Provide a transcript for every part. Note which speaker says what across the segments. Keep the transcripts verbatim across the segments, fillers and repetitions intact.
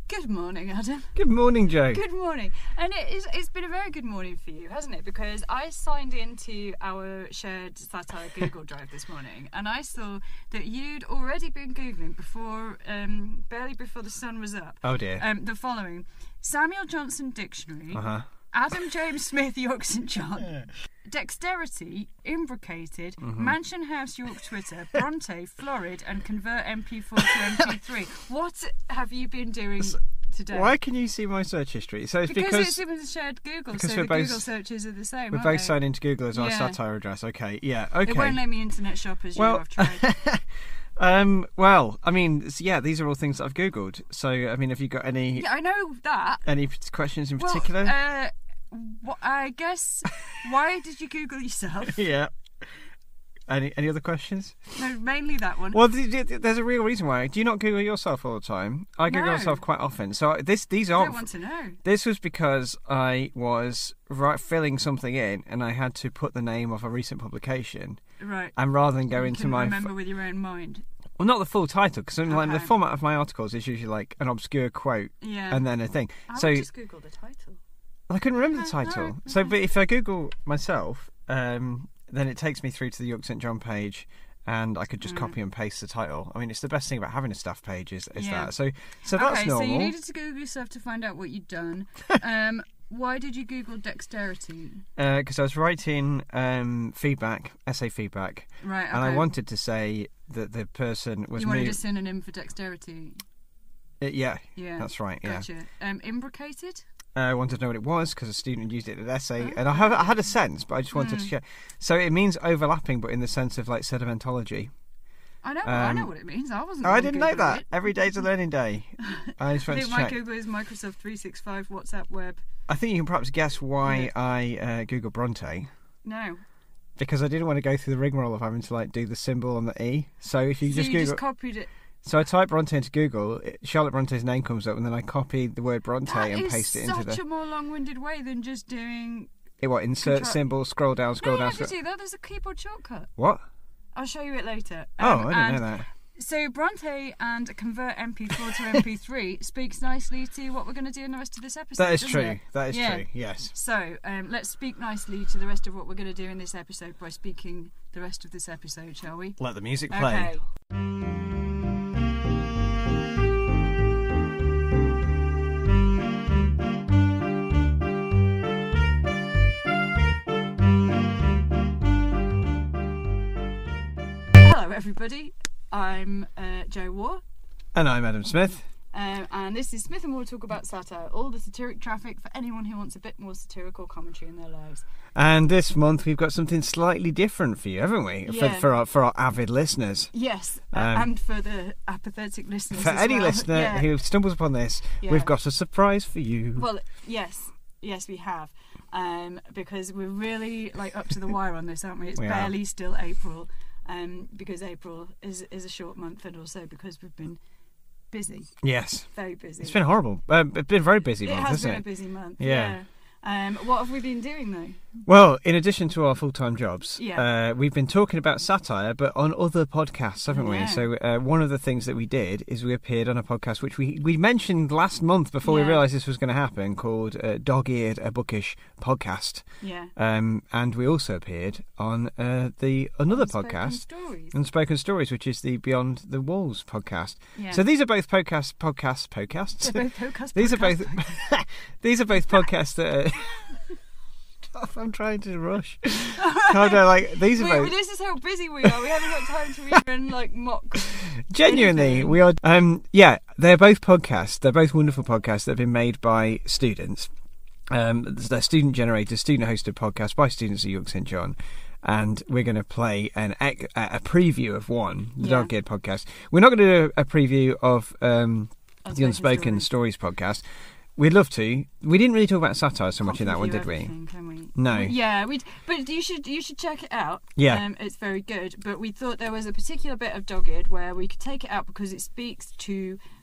Speaker 1: Good morning, Adam.
Speaker 2: Good morning, Joe.
Speaker 1: Good morning. And it is, it's been a very good morning for you, hasn't it? Because I signed into our shared satire Google Drive this morning, and I saw that you'd already been Googling before, um, barely before the sun was up.
Speaker 2: Oh dear.
Speaker 1: Um, the following: Samuel Johnson Dictionary,
Speaker 2: Uh-huh.
Speaker 1: Adam James Smith York Saint John, Dexterity, Imbricated,
Speaker 2: Mm-hmm.
Speaker 1: Mansion House York Twitter, Bronte, Florid, and Convert M P four to M P three. What have you been doing today?
Speaker 2: Why can you see my search history? So it's
Speaker 1: because,
Speaker 2: because,
Speaker 1: it's in the shared Google,
Speaker 2: because
Speaker 1: so
Speaker 2: we're
Speaker 1: the
Speaker 2: both-
Speaker 1: Google searches are the same.
Speaker 2: we're
Speaker 1: aren't
Speaker 2: both
Speaker 1: they?
Speaker 2: signed into Google as our
Speaker 1: Yeah.
Speaker 2: satire address. Okay, yeah, okay.
Speaker 1: It won't let me internet shop as
Speaker 2: Well-
Speaker 1: you have tried.
Speaker 2: um, well, I mean, s- yeah, these are all things that I've Googled. So, I mean, have you got any
Speaker 1: Yeah, I know that.
Speaker 2: any p- questions in
Speaker 1: Well,
Speaker 2: particular?
Speaker 1: uh, wh- I guess. Why did you Google yourself?
Speaker 2: yeah. Any any other questions?
Speaker 1: No, mainly that one.
Speaker 2: Well, th- th- there's a real reason why. Do you not Google yourself all the time? I Google
Speaker 1: No.
Speaker 2: myself quite often. So this these
Speaker 1: I
Speaker 2: aren't.
Speaker 1: don't want to know.
Speaker 2: This was because I was right, filling something in, and I had to put the name of a recent publication,
Speaker 1: Right.
Speaker 2: and rather than go
Speaker 1: you
Speaker 2: into
Speaker 1: can
Speaker 2: my
Speaker 1: remember with your own mind.
Speaker 2: well, not the full title, because like the
Speaker 1: Okay.
Speaker 2: format of my articles is usually like an obscure quote
Speaker 1: Yeah.
Speaker 2: and then a thing.
Speaker 1: I
Speaker 2: so
Speaker 1: would just Google the title.
Speaker 2: I couldn't remember the
Speaker 1: Okay,
Speaker 2: title.
Speaker 1: alright,
Speaker 2: So,
Speaker 1: okay.
Speaker 2: but if I Google myself, um, then it takes me through to the York Saint John page, and I could just
Speaker 1: Mm.
Speaker 2: copy and paste the title. I mean, it's the best thing about having a staff page is, is
Speaker 1: Yeah.
Speaker 2: that. So, so that's
Speaker 1: okay,
Speaker 2: normal.
Speaker 1: so you needed to Google yourself to find out what you'd done. um, why did you Google dexterity?
Speaker 2: Because I was writing um, feedback, essay feedback,
Speaker 1: Right. Okay.
Speaker 2: and I wanted to say that the person was
Speaker 1: You wanted
Speaker 2: me.
Speaker 1: a synonym for dexterity.
Speaker 2: Uh, yeah,
Speaker 1: Yeah.
Speaker 2: that's right. Yeah,
Speaker 1: Gotcha. Um, imbricated.
Speaker 2: uh, I wanted to know what it was because a student used it in an essay,
Speaker 1: Oh.
Speaker 2: and I, have, I had a sense, but I just wanted
Speaker 1: Mm.
Speaker 2: to share. So it means overlapping, but in the sense of like sedimentology.
Speaker 1: I know. I know
Speaker 2: Um,
Speaker 1: what it means. I wasn't.
Speaker 2: Oh, I
Speaker 1: gonna
Speaker 2: didn't know
Speaker 1: Google
Speaker 2: that.
Speaker 1: it.
Speaker 2: Every day's a learning day. I just
Speaker 1: I
Speaker 2: went
Speaker 1: think
Speaker 2: to
Speaker 1: my
Speaker 2: check.
Speaker 1: Google is Microsoft three sixty-five WhatsApp web.
Speaker 2: I think you can perhaps guess why
Speaker 1: Yeah.
Speaker 2: I uh, Google Bronte.
Speaker 1: No.
Speaker 2: Because I didn't want to go through the rigmarole of having to like do the symbol on the E. So if you
Speaker 1: so
Speaker 2: just
Speaker 1: you
Speaker 2: Google,
Speaker 1: just copied it.
Speaker 2: so I type Bronte into Google, it- Charlotte Bronte's name comes up, and then I copy the word Bronte
Speaker 1: That
Speaker 2: and
Speaker 1: is
Speaker 2: paste it into
Speaker 1: such
Speaker 2: the.
Speaker 1: a more long-winded way than just doing.
Speaker 2: It what? Insert
Speaker 1: Control-
Speaker 2: symbol, scroll down, scroll
Speaker 1: no, you
Speaker 2: down.
Speaker 1: have to
Speaker 2: Scroll...
Speaker 1: do that. There's a keyboard shortcut.
Speaker 2: What?
Speaker 1: I'll show you it later.
Speaker 2: Oh,
Speaker 1: Um,
Speaker 2: I didn't
Speaker 1: and
Speaker 2: know that.
Speaker 1: So Bronte and Convert M P four to M P three speaks nicely to what we're going to do in the rest of this episode.
Speaker 2: That is
Speaker 1: doesn't
Speaker 2: true.
Speaker 1: it?
Speaker 2: That is
Speaker 1: Yeah.
Speaker 2: true. Yes.
Speaker 1: So um, let's speak nicely to the rest of what we're going to do in this episode by speaking the rest of this episode, shall we?
Speaker 2: Let the music play.
Speaker 1: Okay. Hello, everybody. I'm uh, Joe War.
Speaker 2: And I'm Adam Smith.
Speaker 1: Um, and this is Smith and Moore Talk About Satire, all the satiric traffic for anyone who wants a bit more satirical commentary in their lives.
Speaker 2: And this month we've got something slightly different for you, haven't we?
Speaker 1: Yeah.
Speaker 2: For, for our for our avid listeners.
Speaker 1: Yes, uh,
Speaker 2: Um,
Speaker 1: and for the apathetic listeners
Speaker 2: For
Speaker 1: as
Speaker 2: any
Speaker 1: well.
Speaker 2: listener
Speaker 1: Yeah.
Speaker 2: who stumbles upon this,
Speaker 1: Yeah.
Speaker 2: we've got a surprise for you.
Speaker 1: Well, yes, yes, we have, um, because we're really like up to the wire on this, aren't we? It's
Speaker 2: We are.
Speaker 1: barely still April, um, because April is is a short month, and also because we've been busy,
Speaker 2: Yes.
Speaker 1: very busy.
Speaker 2: It's been horrible. Um, it's been a very busy
Speaker 1: It
Speaker 2: month,
Speaker 1: has
Speaker 2: hasn't
Speaker 1: been
Speaker 2: it?
Speaker 1: a busy month.
Speaker 2: Yeah.
Speaker 1: Yeah. Um, what have we been doing though?
Speaker 2: Well, in addition to our full-time jobs,
Speaker 1: Yeah.
Speaker 2: uh, we've been talking about satire, but on other podcasts, haven't we?
Speaker 1: Yeah.
Speaker 2: So uh, one of the things that we did is we appeared on a podcast which we, we mentioned last month before
Speaker 1: Yeah.
Speaker 2: we realised this was going to happen, called uh, Dog-Eared, a Bookish Podcast.
Speaker 1: Yeah.
Speaker 2: Um, and we also appeared on uh, the another
Speaker 1: Unspoken
Speaker 2: podcast,
Speaker 1: Stories.
Speaker 2: Unspoken Stories, which is the Beyond the Walls podcast.
Speaker 1: Yeah.
Speaker 2: So these are both podcasts, podcasts, podcasts.
Speaker 1: They're both podcast
Speaker 2: These are both.
Speaker 1: podcasts.
Speaker 2: These are both podcasts that. Are I'm trying to rush. Calm down, like these are
Speaker 1: Wait,
Speaker 2: both.
Speaker 1: this is how busy we are. We haven't got time to even like mock.
Speaker 2: Genuinely,
Speaker 1: anything.
Speaker 2: we are. Um, yeah, they're both podcasts. They're both wonderful podcasts that have been made by students. Um, they're student-generated, student-hosted podcasts by students at York Saint John. And we're going to play an ec- a preview of one, the
Speaker 1: Yeah.
Speaker 2: Dog-Eared podcast. We're not going to do a preview of um, the
Speaker 1: Unspoken
Speaker 2: Unspoken
Speaker 1: Stories.
Speaker 2: Stories podcast. We'd love to. We didn't really talk about satire so much in that one,
Speaker 1: Review
Speaker 2: did we?
Speaker 1: everything, can we?
Speaker 2: No.
Speaker 1: Yeah, we. But you should you should check it out.
Speaker 2: Yeah.
Speaker 1: Um, it's very good. But we thought there was a particular bit of Dog-Eared where we could take it out because it speaks to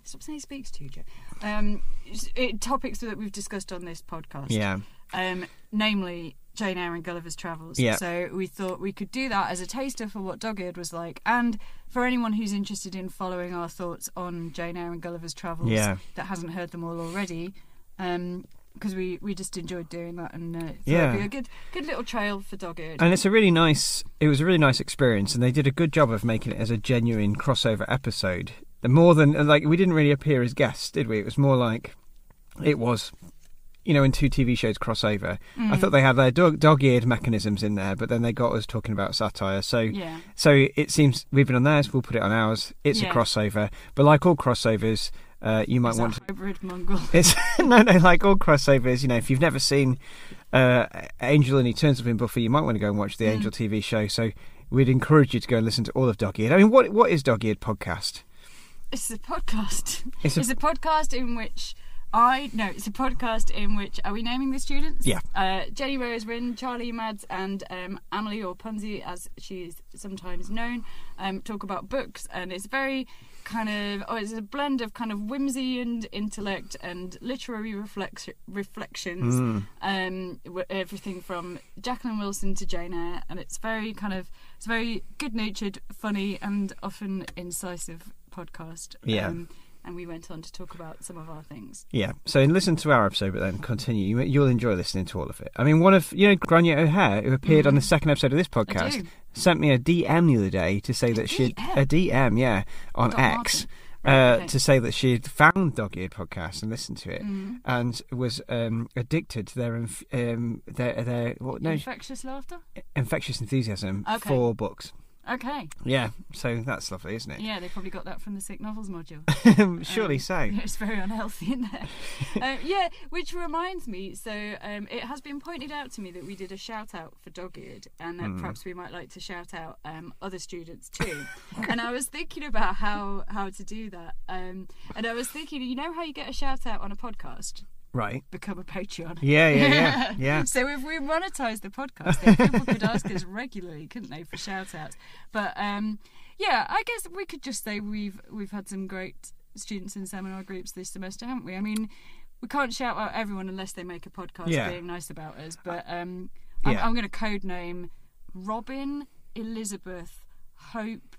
Speaker 1: Stop saying speaks to you, Joe. Um, it, topics that we've discussed on this podcast.
Speaker 2: Yeah.
Speaker 1: Um, namely Jane Eyre and Gulliver's Travels.
Speaker 2: Yeah.
Speaker 1: So we thought we could do that as a taster for what Dog-Eared was like, and for anyone who's interested in following our thoughts on Jane Eyre and Gulliver's Travels
Speaker 2: Yeah.
Speaker 1: that hasn't heard them all already. Um, because we, we just enjoyed doing that, and uh, thought
Speaker 2: Yeah.
Speaker 1: it'd be a good good little trail for Dog-Eared.
Speaker 2: And it's a really nice. It was a really nice experience, and they did a good job of making it as a genuine crossover episode. The more than like we didn't really appear as guests, did we? It was more like it was, you know, when two T V shows cross over.
Speaker 1: Mm.
Speaker 2: I thought they had their dog, dog-eared mechanisms in there, but then they got us talking about satire. So,
Speaker 1: Yeah.
Speaker 2: so it seems we've been on theirs. We'll put it on ours. It's
Speaker 1: Yeah.
Speaker 2: a crossover, but like all crossovers, uh, you might
Speaker 1: It's
Speaker 2: want
Speaker 1: a
Speaker 2: to.
Speaker 1: hybrid mongrel.
Speaker 2: It's no, no, like all crossovers. You know, if you've never seen uh, Angel and he turns up in Buffy, you might want to go and watch the
Speaker 1: Mm.
Speaker 2: Angel T V show. So we'd encourage you to go and listen to all of Dog-Eared. I mean, what what is Dog-Eared podcast?
Speaker 1: It's a podcast.
Speaker 2: It's
Speaker 1: It's
Speaker 2: a-
Speaker 1: a, podcast in which I no. It's a podcast in which are we naming the students?
Speaker 2: Yeah.
Speaker 1: Uh, Jenny Roserin, Charlie Mads, and um, Amelie, or Punzi, as she is sometimes known, um, talk about books, and it's very kind of oh, it's a blend of kind of whimsy and intellect and literary reflex- reflections.
Speaker 2: Mm.
Speaker 1: Um, w- everything from Jacqueline Wilson to Jane Eyre, and it's very kind of it's a very good-natured, funny, and often incisive podcast.
Speaker 2: Yeah.
Speaker 1: Um, and we went on to talk about some of our things.
Speaker 2: Yeah, so listen to our episode, but then continue. You, you'll enjoy listening to all of it. I mean, one of, you know, Grania O'Hare, who appeared on the second episode of this podcast,
Speaker 1: do.
Speaker 2: sent me a D M the other day to say
Speaker 1: A
Speaker 2: that she'd...
Speaker 1: D M?
Speaker 2: A D M, yeah, on
Speaker 1: Dot
Speaker 2: X.
Speaker 1: Martin.
Speaker 2: Uh,
Speaker 1: Okay.
Speaker 2: to say that she'd found Dog-Eared podcast and listened to it,
Speaker 1: Mm.
Speaker 2: and was um, addicted to their inf- um, their their what no
Speaker 1: Infectious laughter?
Speaker 2: infectious enthusiasm
Speaker 1: Okay.
Speaker 2: for books.
Speaker 1: Okay.
Speaker 2: Yeah, so that's lovely, isn't it?
Speaker 1: Yeah, they probably got that from the sick novels module.
Speaker 2: Surely
Speaker 1: Um,
Speaker 2: so.
Speaker 1: Yeah, it's very unhealthy in there. um, yeah, which reminds me, so um, it has been pointed out to me that we did a shout out for Dog-Eared, and that
Speaker 2: Mm.
Speaker 1: perhaps we might like to shout out um, other students too. And I was thinking about how, how to do that. Um, and I was thinking, you know how you get a shout out on a podcast?
Speaker 2: Right.
Speaker 1: Become a Patreon.
Speaker 2: Yeah, yeah, yeah, yeah.
Speaker 1: So if we monetise the podcast, then people could ask us regularly, couldn't they, for shout outs? But um, yeah, I guess we could just say we've we've had some great students in seminar groups this semester, haven't we? I mean, we can't shout out everyone unless they make a podcast
Speaker 2: Yeah.
Speaker 1: being nice about us. But um, I'm,
Speaker 2: Yeah.
Speaker 1: I'm going to code name Robin, Elizabeth, Hope,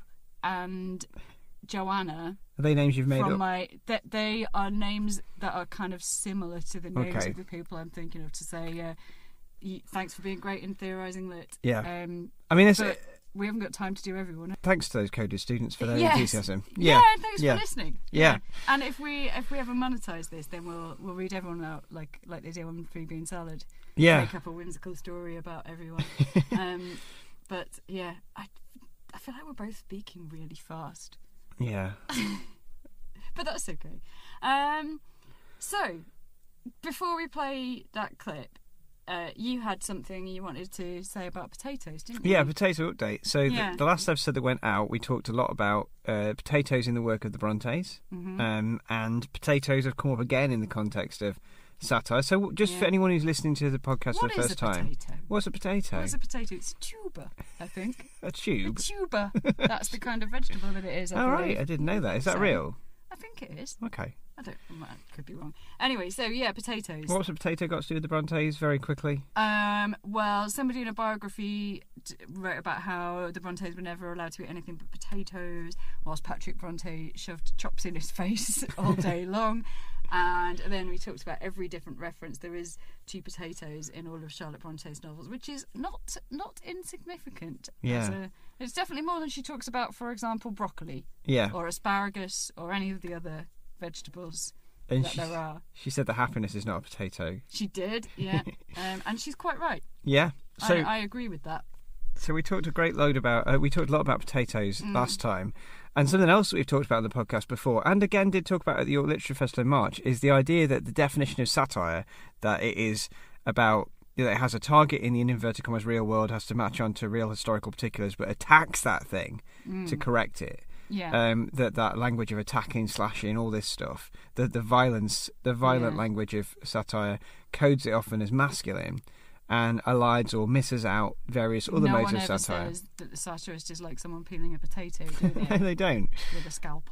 Speaker 1: and Joanna.
Speaker 2: Are they names you've made
Speaker 1: From
Speaker 2: up?
Speaker 1: my that they are names that are kind of similar to the names
Speaker 2: Okay.
Speaker 1: of the people I'm thinking of to say uh, y- thanks for being great in theorising lit.
Speaker 2: Yeah.
Speaker 1: Um,
Speaker 2: I mean, it's,
Speaker 1: but we haven't got time to do everyone.
Speaker 2: thanks to those coded students for their
Speaker 1: Yes.
Speaker 2: enthusiasm.
Speaker 1: Yeah,
Speaker 2: Yeah,
Speaker 1: and thanks
Speaker 2: yeah.
Speaker 1: for listening.
Speaker 2: Yeah.
Speaker 1: And if we if we ever monetise this, then we'll we'll read everyone out like like they do on Free Bean Salad.
Speaker 2: Yeah.
Speaker 1: Make up a whimsical story about everyone. um, but yeah, I I feel like we're both speaking really fast.
Speaker 2: Yeah.
Speaker 1: But that's okay. Um, so, before we play that clip, uh, you had something you wanted to say about potatoes, didn't you?
Speaker 2: Yeah, potato update. So
Speaker 1: Yeah.
Speaker 2: the, the last episode that went out, we talked a lot about uh, potatoes in the work of the Brontes,
Speaker 1: Mhm.
Speaker 2: um, and potatoes have come up again in the context of satire. So just for
Speaker 1: Yeah.
Speaker 2: anyone who's listening to the podcast
Speaker 1: What
Speaker 2: for the
Speaker 1: is
Speaker 2: first
Speaker 1: a
Speaker 2: time,
Speaker 1: potato?
Speaker 2: what's a potato?
Speaker 1: What's a potato? It's a tuber, I think.
Speaker 2: A
Speaker 1: A
Speaker 2: tube.
Speaker 1: tuber. That's the kind of vegetable that it is. I
Speaker 2: All right,
Speaker 1: believe.
Speaker 2: I didn't know that. Is that
Speaker 1: So,
Speaker 2: real?
Speaker 1: I think it is.
Speaker 2: Okay.
Speaker 1: I don't. I could be wrong. Anyway, so yeah, potatoes.
Speaker 2: What's a potato got to do with the Brontes? Very quickly.
Speaker 1: Um, well, somebody in a biography d- wrote about how the Brontes were never allowed to eat anything but potatoes, whilst Patrick Bronte shoved chops in his face all day long. And then we talked about every different reference there is to potatoes in all of Charlotte Bronte's novels, which is not not insignificant.
Speaker 2: Yeah.
Speaker 1: As a- it's definitely more than she talks about, for example, broccoli
Speaker 2: Yeah.
Speaker 1: or asparagus or any of the other vegetables
Speaker 2: And
Speaker 1: that
Speaker 2: she,
Speaker 1: there are.
Speaker 2: she said that happiness is not a potato.
Speaker 1: She did, yeah. um, and she's quite right.
Speaker 2: Yeah. So
Speaker 1: I, I agree with that.
Speaker 2: So we talked a great load about uh, we talked a lot about potatoes
Speaker 1: Mm.
Speaker 2: last time, and something else that we've talked about on the podcast before, and again did talk about at the York Literature Festival in March, is the idea that the definition of satire, that it is about, you know, it has a target in the in inverted commas real world, has to match on to real historical particulars, but attacks that thing to correct it.
Speaker 1: Yeah.
Speaker 2: Um, that that language of attacking, slashing, all this stuff, the the violence, the violent
Speaker 1: Yeah.
Speaker 2: language of satire codes it often as masculine, and elides or misses out various other
Speaker 1: no
Speaker 2: modes
Speaker 1: one
Speaker 2: of
Speaker 1: ever
Speaker 2: satire.
Speaker 1: says that the satirist is like someone peeling a potato, do
Speaker 2: No,
Speaker 1: they?
Speaker 2: they don't.
Speaker 1: With a scalpel.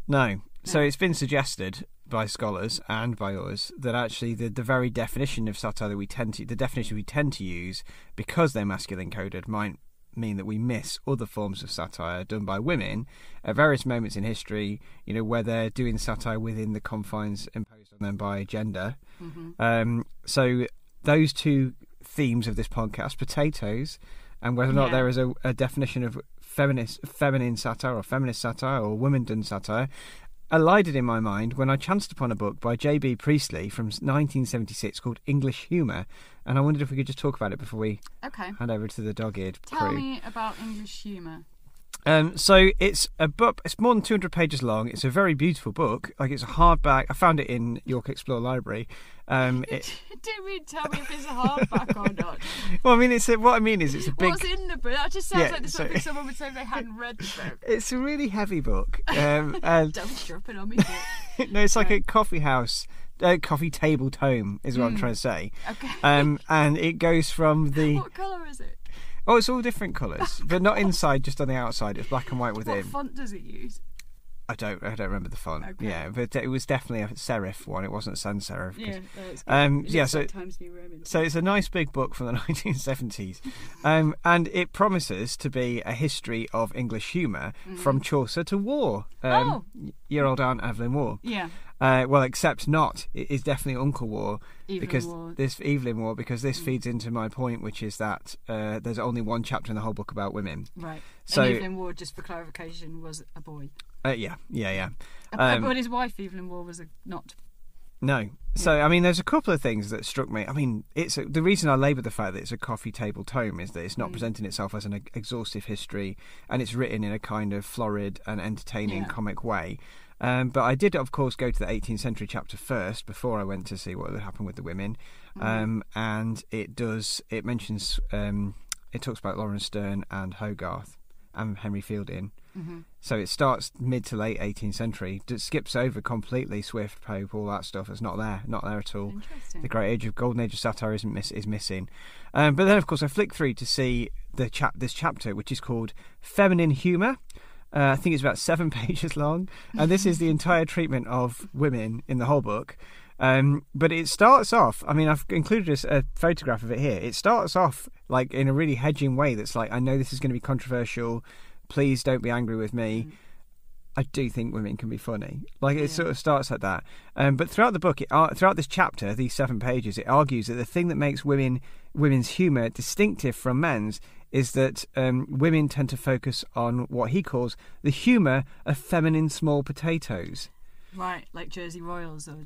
Speaker 2: No. So
Speaker 1: No.
Speaker 2: it's been suggested by scholars and by us that actually the, the very definition of satire that we tend to, the definition we tend to use, because they're masculine coded, might mean that we miss other forms of satire done by women at various moments in history, you know, where they're doing satire within the confines imposed on them by gender.
Speaker 1: Mm-hmm.
Speaker 2: Um, so those two themes of this podcast, potatoes, and whether or not
Speaker 1: Yeah.
Speaker 2: there is a, a definition of feminist, feminine satire or feminist satire or women-done satire, elided in my mind when I chanced upon a book by J B Priestley from nineteen seventy-six called English Humour, and I wondered if we could just talk about it before we
Speaker 1: Okay.
Speaker 2: hand over to the dog-eared crew.
Speaker 1: Tell me about English humour.
Speaker 2: Um, so it's a book. It's more than two hundred pages long. It's a very beautiful book. Like, it's a hardback. I found it in York Explorer Library. Um, it,
Speaker 1: Didn't really tell me if it's a hardback or not.
Speaker 2: well, I mean, it's a, what I mean is it's a big.
Speaker 1: What's in the book? That just sounds
Speaker 2: Yeah,
Speaker 1: like the sort of
Speaker 2: so-
Speaker 1: thing someone would say if they hadn't read the book.
Speaker 2: It's a really heavy book. Um, and
Speaker 1: Don't drop it on me. Book.
Speaker 2: no, it's like
Speaker 1: Right.
Speaker 2: a coffee house, uh, coffee table tome, is what I'm
Speaker 1: Mm.
Speaker 2: trying to say.
Speaker 1: Okay.
Speaker 2: Um, and it goes from the.
Speaker 1: What colour is it?
Speaker 2: Oh, it's all different colours, but not inside, just on the outside. It's black and white
Speaker 1: What
Speaker 2: within.
Speaker 1: font does it use?
Speaker 2: I don't, I don't remember the font.
Speaker 1: Okay.
Speaker 2: Yeah, but it was definitely a serif one. It wasn't sans serif. 'cause-
Speaker 1: Yeah, that's good.
Speaker 2: Um,
Speaker 1: It
Speaker 2: yeah,
Speaker 1: looks
Speaker 2: so-
Speaker 1: like Times New Roman.
Speaker 2: So it's a nice big book from the nineteen seventies, um, and it promises to be a history of English humour from Chaucer to War. Um,
Speaker 1: Oh.
Speaker 2: Your old aunt Evelyn Waugh.
Speaker 1: Yeah.
Speaker 2: Uh, well, except not. It is definitely Uncle War
Speaker 1: Evelyn
Speaker 2: because
Speaker 1: Waugh.
Speaker 2: this Evelyn War because this
Speaker 1: Mm.
Speaker 2: feeds into my point, which is that uh, there's only one chapter in the whole book about women.
Speaker 1: Right.
Speaker 2: So-
Speaker 1: and Evelyn Waugh, just for clarification, was a boy.
Speaker 2: Uh, yeah, yeah, yeah.
Speaker 1: Uh,
Speaker 2: Um,
Speaker 1: but his wife, Evelyn Waugh, was a not.
Speaker 2: No. So, I mean, there's a couple of things that struck me. I mean, it's a, the reason I labour the fact that it's a coffee table tome is that it's not
Speaker 1: Mm.
Speaker 2: presenting itself as an ex- exhaustive history, and it's written in a kind of florid and entertaining
Speaker 1: Yeah.
Speaker 2: comic way. Um, but I did, of course, go to the eighteenth century chapter first before I went to see what would happen with the women.
Speaker 1: Mm.
Speaker 2: Um, and it does, it mentions, um, it talks about Lawrence Sterne and Hogarth and Henry Fielding.
Speaker 1: Mm-hmm.
Speaker 2: So it starts mid to late eighteenth century. It skips over completely Swift, Pope, all that stuff. It's not there, not there at all.
Speaker 1: Interesting.
Speaker 2: The great age of golden age of satire isn't miss, is missing. Um, but then, of course, I flick through to see the chap this chapter, which is called Feminine Humour. Uh, I think it's about seven pages long, and this is the entire treatment of women in the whole book. Um, but it starts off. I mean, I've included a, a photograph of it here. It starts off like in a really hedging way. That's like, I know this is going to be controversial. Please don't be angry with me.
Speaker 1: Mm.
Speaker 2: I do think women can be funny. Like, it
Speaker 1: Yeah.
Speaker 2: sort of starts like that. Um, but throughout the book, it, uh, throughout this chapter, these seven pages, it argues that the thing that makes women women's humour distinctive from men's is that um, women tend to focus on what he calls the humour of feminine small potatoes.
Speaker 1: Right, like Jersey Royals, or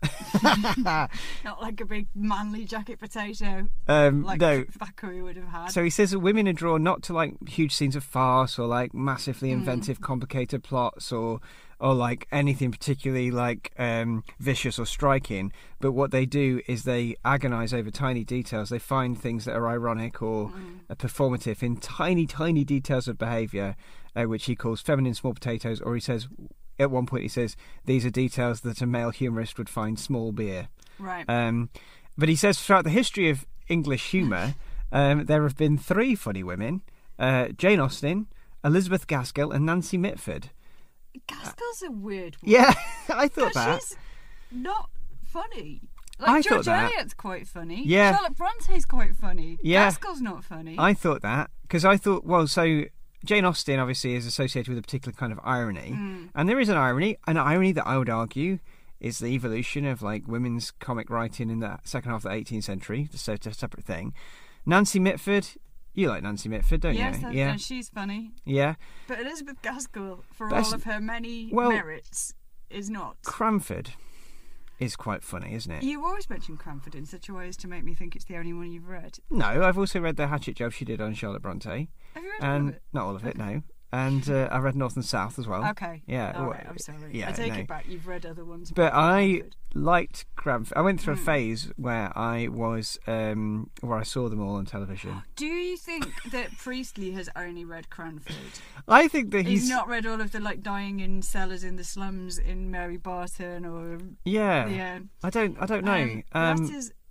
Speaker 1: not like a big manly jacket potato
Speaker 2: um,
Speaker 1: like
Speaker 2: no.
Speaker 1: Thackeray would have had.
Speaker 2: So he says that women are drawn not to like huge scenes of farce or like massively inventive, complicated plots or or like anything particularly like um, vicious or striking. But what they do is they agonise over tiny details. They find things that are ironic or uh, performative in tiny, tiny details of behaviour, uh, which he calls feminine small potatoes. Or he says, at one point, he says these are details that a male humorist would find small beer.
Speaker 1: Right.
Speaker 2: Um, but he says throughout the history of English humour, um, there have been three funny women: uh, Jane Austen, Elizabeth Gaskell, and Nancy Mitford.
Speaker 1: Gaskell's a weird one.
Speaker 2: Yeah, I thought
Speaker 1: But
Speaker 2: that.
Speaker 1: she's not funny. Like
Speaker 2: I
Speaker 1: George
Speaker 2: thought that.
Speaker 1: Eliot's quite funny.
Speaker 2: Yeah.
Speaker 1: Charlotte Bronte's quite funny.
Speaker 2: Yeah.
Speaker 1: Gaskell's not funny.
Speaker 2: I thought that because I thought, well, so Jane Austen obviously is associated with a particular kind of irony,
Speaker 1: Mm.
Speaker 2: and there is an irony, an irony that I would argue is the evolution of like women's comic writing in the second half of the eighteenth century. Just a separate thing. Nancy Mitford, you like Nancy Mitford, don't
Speaker 1: yes,
Speaker 2: you?
Speaker 1: that-
Speaker 2: Yeah,
Speaker 1: and she's funny.
Speaker 2: yeah.
Speaker 1: But Elizabeth Gaskell, for
Speaker 2: That's-
Speaker 1: all of her many
Speaker 2: well-
Speaker 1: merits, is not.
Speaker 2: Cranford is quite funny, isn't it?
Speaker 1: You always mention Cranford in such a way as to make me think it's the only one you've read.
Speaker 2: No, I've also read the hatchet job she did on Charlotte Bronte,
Speaker 1: Have you read all
Speaker 2: and
Speaker 1: of it?
Speaker 2: not all of it, no. And uh, I read North and South as well.
Speaker 1: Okay.
Speaker 2: Yeah,
Speaker 1: All
Speaker 2: well,
Speaker 1: right, I'm sorry.
Speaker 2: yeah,
Speaker 1: I take
Speaker 2: no.
Speaker 1: it back. You've read other ones.
Speaker 2: But
Speaker 1: apart from
Speaker 2: I
Speaker 1: Cranford.
Speaker 2: liked Cranford. I went through a
Speaker 1: Mm.
Speaker 2: phase where I was um, where I saw them all on television.
Speaker 1: Do you think that Priestley has only read Cranford?
Speaker 2: I think that
Speaker 1: He's,
Speaker 2: he's,
Speaker 1: not read all of the like dying in cellars in the slums in Mary Barton or
Speaker 2: yeah,
Speaker 1: yeah.
Speaker 2: I don't I don't know.
Speaker 1: Um,
Speaker 2: Um,
Speaker 1: that is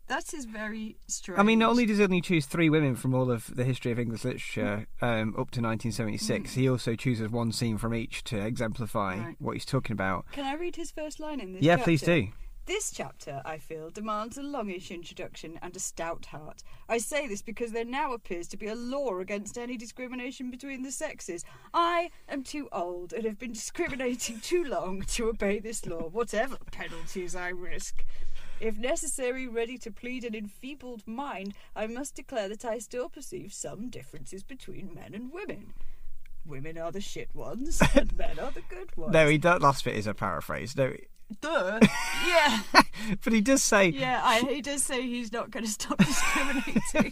Speaker 1: That is very strange.
Speaker 2: I mean, not only does he only choose three women from all of the history of English literature um, up to nineteen seventy-six, mm. he also chooses one scene from each to exemplify right. what he's talking about.
Speaker 1: Can I read his first line in this
Speaker 2: Yeah,
Speaker 1: chapter?
Speaker 2: please do.
Speaker 1: This chapter, I feel, demands a longish introduction and a stout heart. I say this because there now appears to be a law against any discrimination between the sexes. I am too old and have been discriminating too long to obey this law, whatever penalties I risk. If necessary, ready to plead an enfeebled mind, I must declare that I still perceive some differences between men and women. Women are the shit ones, and men are the good ones.
Speaker 2: No, he that last bit is a paraphrase. No.
Speaker 1: Duh. Yeah.
Speaker 2: But he does say...
Speaker 1: Yeah, I, he does say he's not going to stop discriminating.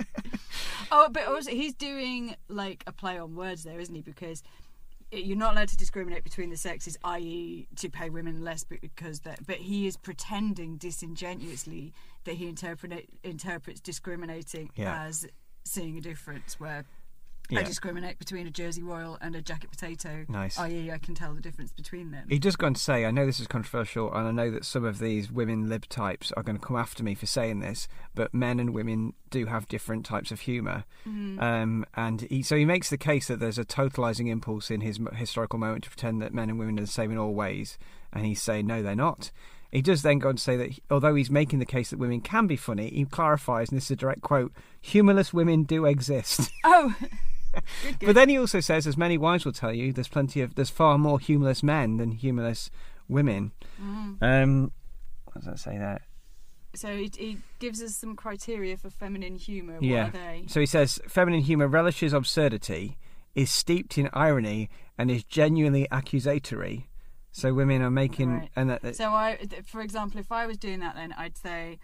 Speaker 1: Oh, but also he's doing, like, a play on words there, isn't he? Because you're not allowed to discriminate between the sexes, that is to pay women less because that... But he is pretending disingenuously that he interpret, interprets discriminating yeah. as seeing a difference, where... Yeah. I discriminate between a Jersey Royal and a jacket potato.
Speaker 2: Nice.
Speaker 1: that is, I can tell the difference between them.
Speaker 2: He does go on to say, I know this is controversial, and I know that some of these women lib types are going to come after me for saying this, but men and women do have different types of humour. Mm. Um, and he, so he makes the case that there's a totalising impulse in his historical moment to pretend that men and women are the same in all ways, and he's saying, no, they're not. He does then go on to say that although he's making the case that women can be funny, he clarifies, and this is a direct quote, humourless women do exist.
Speaker 1: Oh, Good, good.
Speaker 2: But then he also says, as many wives will tell you, there's plenty of there's far more humorless men than humorless women. Mm. Um, what does that say there?
Speaker 1: So he, he gives us some criteria for feminine humour. What
Speaker 2: yeah.
Speaker 1: are they?
Speaker 2: So he says, feminine humour relishes absurdity, is steeped in irony, and is genuinely accusatory. So women are making...
Speaker 1: Right.
Speaker 2: and that, that,
Speaker 1: So, I, for example, if I was doing that then, I'd say,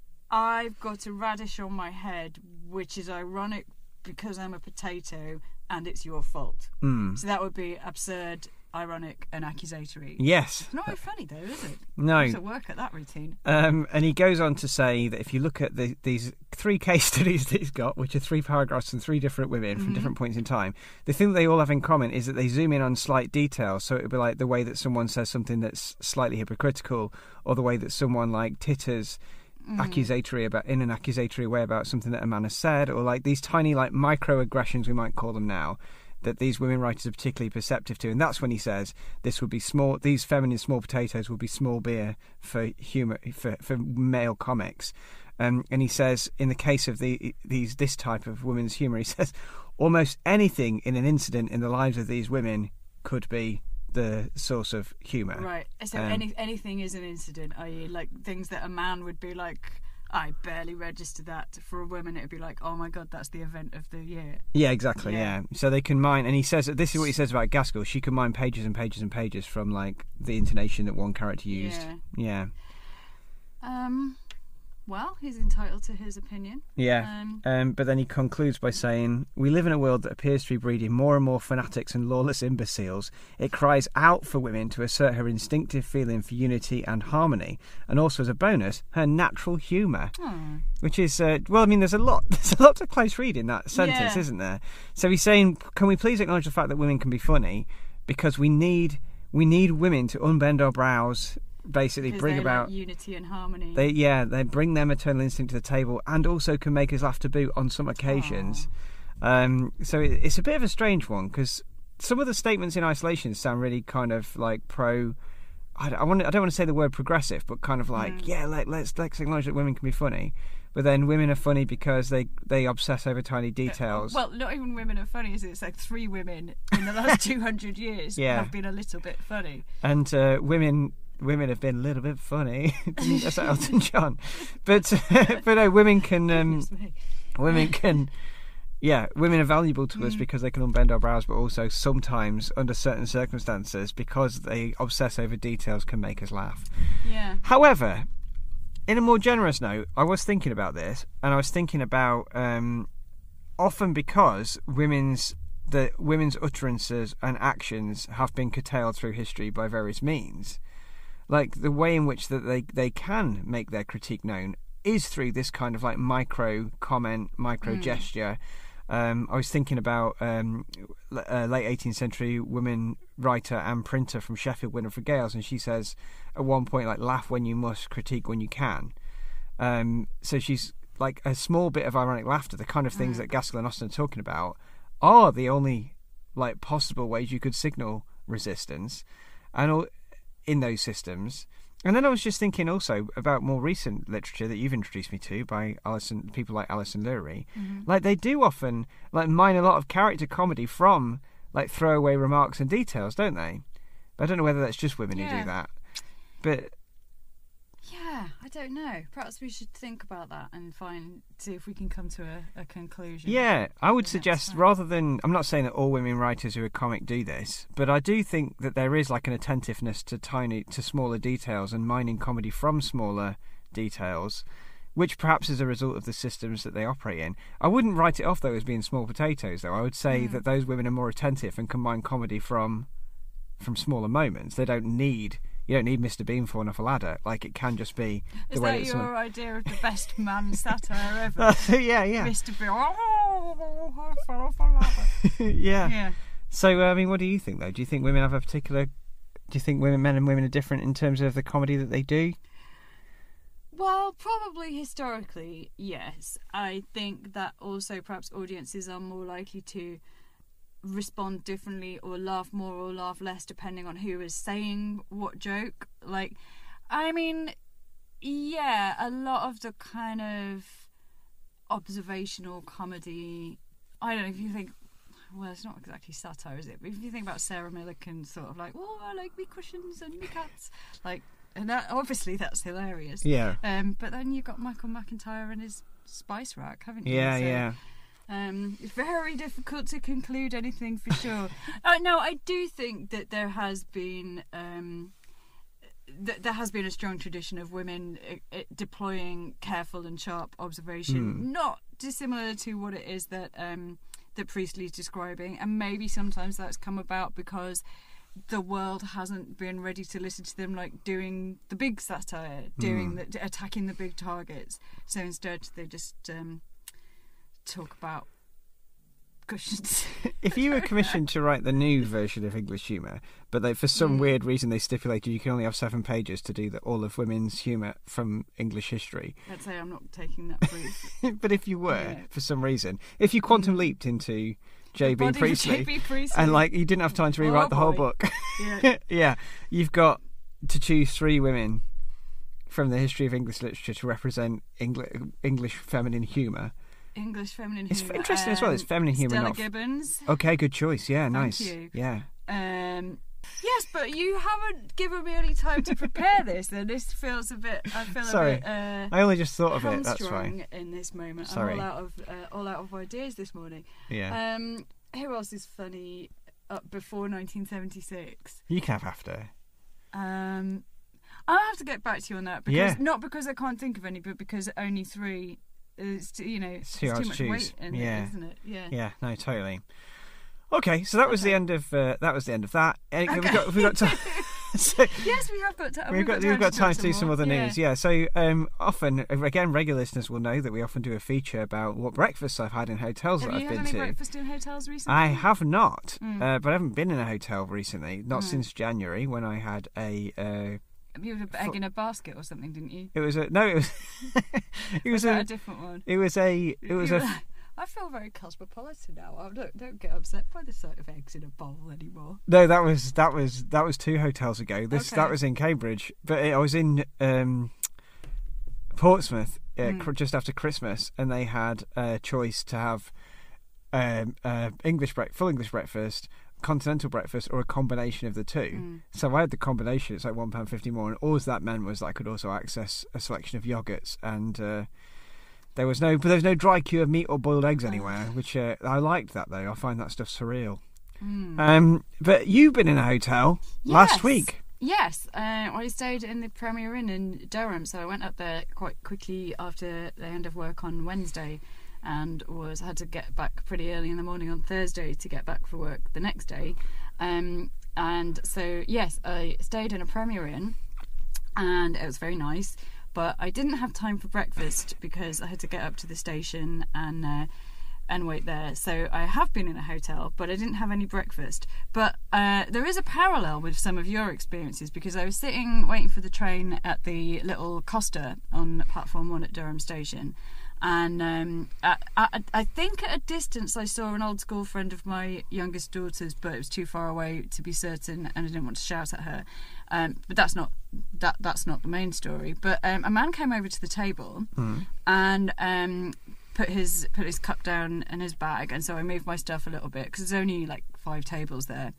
Speaker 1: I've got a radish on my head, which is ironic because I'm a potato and it's your fault.
Speaker 2: Mm.
Speaker 1: So that would be absurd, ironic and accusatory.
Speaker 2: Yes.
Speaker 1: It's not very funny though, is it?
Speaker 2: No.
Speaker 1: It's a work at that routine.
Speaker 2: Um, and he goes on to say that if you look at the, these three case studies that he's got, which are three paragraphs and three different women from mm-hmm. different points in time, the thing that they all have in common is that they zoom in on slight details. So it would be like the way that someone says something that's slightly hypocritical, or the way that someone like titters Mm. accusatory about in an accusatory way about something that a man has said, or like these tiny like microaggressions, we might call them now, that these women writers are particularly perceptive to. And that's when he says this would be small, these feminine small potatoes would be small beer for humor for, for male comics. Um, and he says in the case of the these this type of women's humor, he says almost anything in an incident in the lives of these women could be the source of humour.
Speaker 1: Right. So um, any anything is an incident, that is like things that a man would be like, I barely registered that. For a woman it would be like, oh my god, that's the event of the year.
Speaker 2: Yeah, exactly, yeah. yeah. So they can mine, and he says that this is what he says about Gaskell, she can mine pages and pages and pages from like the intonation that one character used.
Speaker 1: Yeah.
Speaker 2: Yeah.
Speaker 1: Um Well, he's entitled to his opinion.
Speaker 2: Yeah, um, um, but then he concludes by saying, we live in a world that appears to be breeding more and more fanatics and lawless imbeciles. It cries out for women to assert her instinctive feeling for unity and harmony, and also as a bonus, her natural humour.
Speaker 1: Hmm.
Speaker 2: Which is, uh, well, I mean, there's a lot there's a lot to close read in that sentence,
Speaker 1: yeah.
Speaker 2: isn't there? So he's saying, can we please acknowledge the fact that women can be funny, because we need we need women to unbend our brows, basically
Speaker 1: because
Speaker 2: bring
Speaker 1: they
Speaker 2: about
Speaker 1: like unity and harmony.
Speaker 2: They yeah, they bring their maternal instinct to the table, and also can make us laugh to boot on some occasions. Um, so it, it's a bit of a strange one, because some of the statements in isolation sound really kind of like pro. I, I want I don't want to say the word progressive, but kind of like mm. yeah, like, let's let's acknowledge that women can be funny. But then women are funny because they, they obsess over tiny details.
Speaker 1: Well, not even women are funny, is it? It's like three women in the last two hundred years
Speaker 2: yeah.
Speaker 1: have been a little bit funny.
Speaker 2: And uh, women women have been a little bit funny. That's Elton John. But but no, women can um, women can yeah, women are valuable to us mm. because they can unbend our brows, but also sometimes under certain circumstances, because they obsess over details, can make us laugh.
Speaker 1: Yeah.
Speaker 2: However, in a more generous note, I was thinking about this, and I was thinking about um, often because women's the women's utterances and actions have been curtailed through history by various means. Like the way in which that they they can make their critique known is through this kind of like micro comment, micro mm. gesture. Um, I was thinking about um, uh, late eighteenth century woman writer and printer from Sheffield, Winifred Gales, and she says at one point, like, laugh when you must, critique when you can. Um, so she's like a small bit of ironic laughter, the kind of things
Speaker 1: Mm.
Speaker 2: that Gaskell and Austen are talking about, are the only like possible ways you could signal resistance, and all in those systems. And then I was just thinking also about more recent literature that you've introduced me to by Alison, people like Alison Lurie.
Speaker 1: Mm-hmm.
Speaker 2: Like they do often like mine a lot of character comedy from like throwaway remarks and details, don't they? But I don't know whether that's just women who
Speaker 1: Yeah.
Speaker 2: do that. But
Speaker 1: Yeah, I don't know. Perhaps we should think about that and find see if we can come to a, a conclusion.
Speaker 2: yeah, I would
Speaker 1: Yeah,
Speaker 2: suggest
Speaker 1: fine.
Speaker 2: rather than I'm not saying that all women writers who are comic do this, but I do think that there is like an attentiveness to tiny to smaller details and mining comedy from smaller details, which perhaps is a result of the systems that they operate in. I wouldn't write it off though as being small potatoes though. I would say
Speaker 1: Mm.
Speaker 2: that those women are more attentive and combine comedy from from smaller moments. They don't need you don't need Mister Bean falling off a ladder. Like it can just be the
Speaker 1: Is
Speaker 2: way
Speaker 1: that
Speaker 2: that
Speaker 1: your
Speaker 2: someone...
Speaker 1: idea of the best man satire ever?
Speaker 2: yeah, yeah.
Speaker 1: Mister Bean, oh, I fell off a ladder.
Speaker 2: yeah.
Speaker 1: Yeah.
Speaker 2: So, uh, I mean, what do you think, though? Do you think women have a particular... Do you think women, men and women are different in terms of the comedy that they do?
Speaker 1: Well, probably historically, yes. I think that also perhaps audiences are more likely to respond differently or laugh more or laugh less depending on who is saying what joke. Like, I mean, yeah, a lot of the kind of observational comedy, I don't know if you think, well, it's not exactly satire, is it? But if you think about Sarah Millican sort of like, oh, I like me cushions and me cats, like, and that, obviously that's hilarious.
Speaker 2: Yeah.
Speaker 1: Um, but then you've got Michael McIntyre and his spice rack, haven't you?
Speaker 2: Yeah,
Speaker 1: So,
Speaker 2: yeah.
Speaker 1: Um, it's very difficult to conclude anything for sure. uh, no, I do think that there has been um, th- there has been a strong tradition of women uh, uh, deploying careful and sharp observation,
Speaker 2: Mm.
Speaker 1: not dissimilar to what it is that um, that Priestley's describing, and maybe sometimes that's come about because the world hasn't been ready to listen to them, like doing the big satire, doing
Speaker 2: Mm.
Speaker 1: the, attacking the big targets. So instead, they just um, talk about cushions.
Speaker 2: If you were commissioned to write the new version of English humour, but they, for some
Speaker 1: Mm.
Speaker 2: weird reason they stipulated you can only have seven pages to do the, all of women's humour from English history.
Speaker 1: Let's say I'm not taking that brief.
Speaker 2: But if you were,
Speaker 1: Yeah.
Speaker 2: for some reason, if you quantum
Speaker 1: Mm.
Speaker 2: leaped into J
Speaker 1: The
Speaker 2: B
Speaker 1: body of
Speaker 2: Priestley,
Speaker 1: J B Priestley.
Speaker 2: and like you didn't have time to rewrite
Speaker 1: Oh,
Speaker 2: the whole
Speaker 1: boy.
Speaker 2: book,
Speaker 1: Yeah.
Speaker 2: yeah, you've got to choose three women from the history of English literature to represent Engli- English feminine humour.
Speaker 1: English feminine
Speaker 2: It's
Speaker 1: humour.
Speaker 2: interesting as well. It's
Speaker 1: Um,
Speaker 2: feminine humour,
Speaker 1: Stella
Speaker 2: not.
Speaker 1: Gibbons.
Speaker 2: Okay, good choice. Yeah, nice.
Speaker 1: you.
Speaker 2: Yeah.
Speaker 1: Um, yes, but you haven't given me any time to prepare this, and this feels a bit. I feel
Speaker 2: Sorry.
Speaker 1: a bit. Uh,
Speaker 2: I only just thought of it. That's
Speaker 1: hamstrung
Speaker 2: fine.
Speaker 1: in this moment.
Speaker 2: Sorry.
Speaker 1: I'm all out of uh, all out of ideas this morning.
Speaker 2: Yeah.
Speaker 1: Um, who else is funny up before nineteen seventy-six?
Speaker 2: You can have after.
Speaker 1: Um, I'll have to get back to you on that because
Speaker 2: Yeah.
Speaker 1: not because I can't think of any, but because only three. Is too, you know, it's
Speaker 2: too
Speaker 1: too,
Speaker 2: hard to
Speaker 1: much
Speaker 2: choose.
Speaker 1: weight in
Speaker 2: Yeah.
Speaker 1: it, isn't it? Yeah.
Speaker 2: Yeah. No, totally. Okay, so that was
Speaker 1: Okay.
Speaker 2: the end of uh, that was the end of that. Uh, We've
Speaker 1: Okay.
Speaker 2: got we've got time. so,
Speaker 1: Yes, we have got time.
Speaker 2: We've got we've got time to do some
Speaker 1: more.
Speaker 2: other
Speaker 1: Yeah.
Speaker 2: news. Yeah. So um, often again, regular listeners will know that we often do a feature about what breakfasts I've had in hotels
Speaker 1: Have
Speaker 2: that
Speaker 1: you
Speaker 2: I've
Speaker 1: had
Speaker 2: been
Speaker 1: any
Speaker 2: to.
Speaker 1: breakfast in hotels recently?
Speaker 2: I have not,
Speaker 1: Mm.
Speaker 2: uh, but I haven't been in a hotel recently. Not
Speaker 1: Mm.
Speaker 2: since January when I had a. Uh,
Speaker 1: You had an egg in a basket or something, didn't you?
Speaker 2: it was a no. It was. it was
Speaker 1: Was that
Speaker 2: a.
Speaker 1: a different one?
Speaker 2: It was a. It was
Speaker 1: You
Speaker 2: a.
Speaker 1: were- I feel very cosmopolitan now. I don't don't get upset by the sight of eggs in a bowl anymore.
Speaker 2: No, that was that was that was two hotels ago. This
Speaker 1: Okay.
Speaker 2: that was in Cambridge, but I was in um, Portsmouth uh,
Speaker 1: Mm.
Speaker 2: cr- just after Christmas, and they had a choice to have um, uh, English break full English breakfast, continental breakfast, or a combination of the two.
Speaker 1: Mm.
Speaker 2: So I had the combination. It's like one pound fifty more, and all that meant was that I could also access a selection of yogurts, and uh, there was no but there was no dry cure meat or boiled eggs anywhere. Which uh, I liked that though. I find that stuff surreal.
Speaker 1: Mm.
Speaker 2: Um, but you've been in a hotel last
Speaker 1: Yes.
Speaker 2: week.
Speaker 1: Yes, uh, I stayed in the Premier Inn in Durham, so I went up there quite quickly after the end of work on Wednesday, and was had to get back pretty early in the morning on Thursday to get back for work the next day. Um, and so yes, I stayed in a Premier Inn, and it was very nice. But I didn't have time for breakfast because I had to get up to the station and uh, and wait there. So I have been in a hotel, but I didn't have any breakfast. But uh, there is a parallel with some of your experiences, because I was sitting waiting for the train at the little Costa on platform one at Durham Station. And um, I, I, I think at a distance I saw an old school friend of my youngest daughter's, but it was too far away to be certain, and I didn't want to shout at her. Um, but that's not that that's not the main story. But um, a man came over to the table mm. and um, put his put his cup down in his bag, and so I moved my stuff a little bit because there's only like five tables there,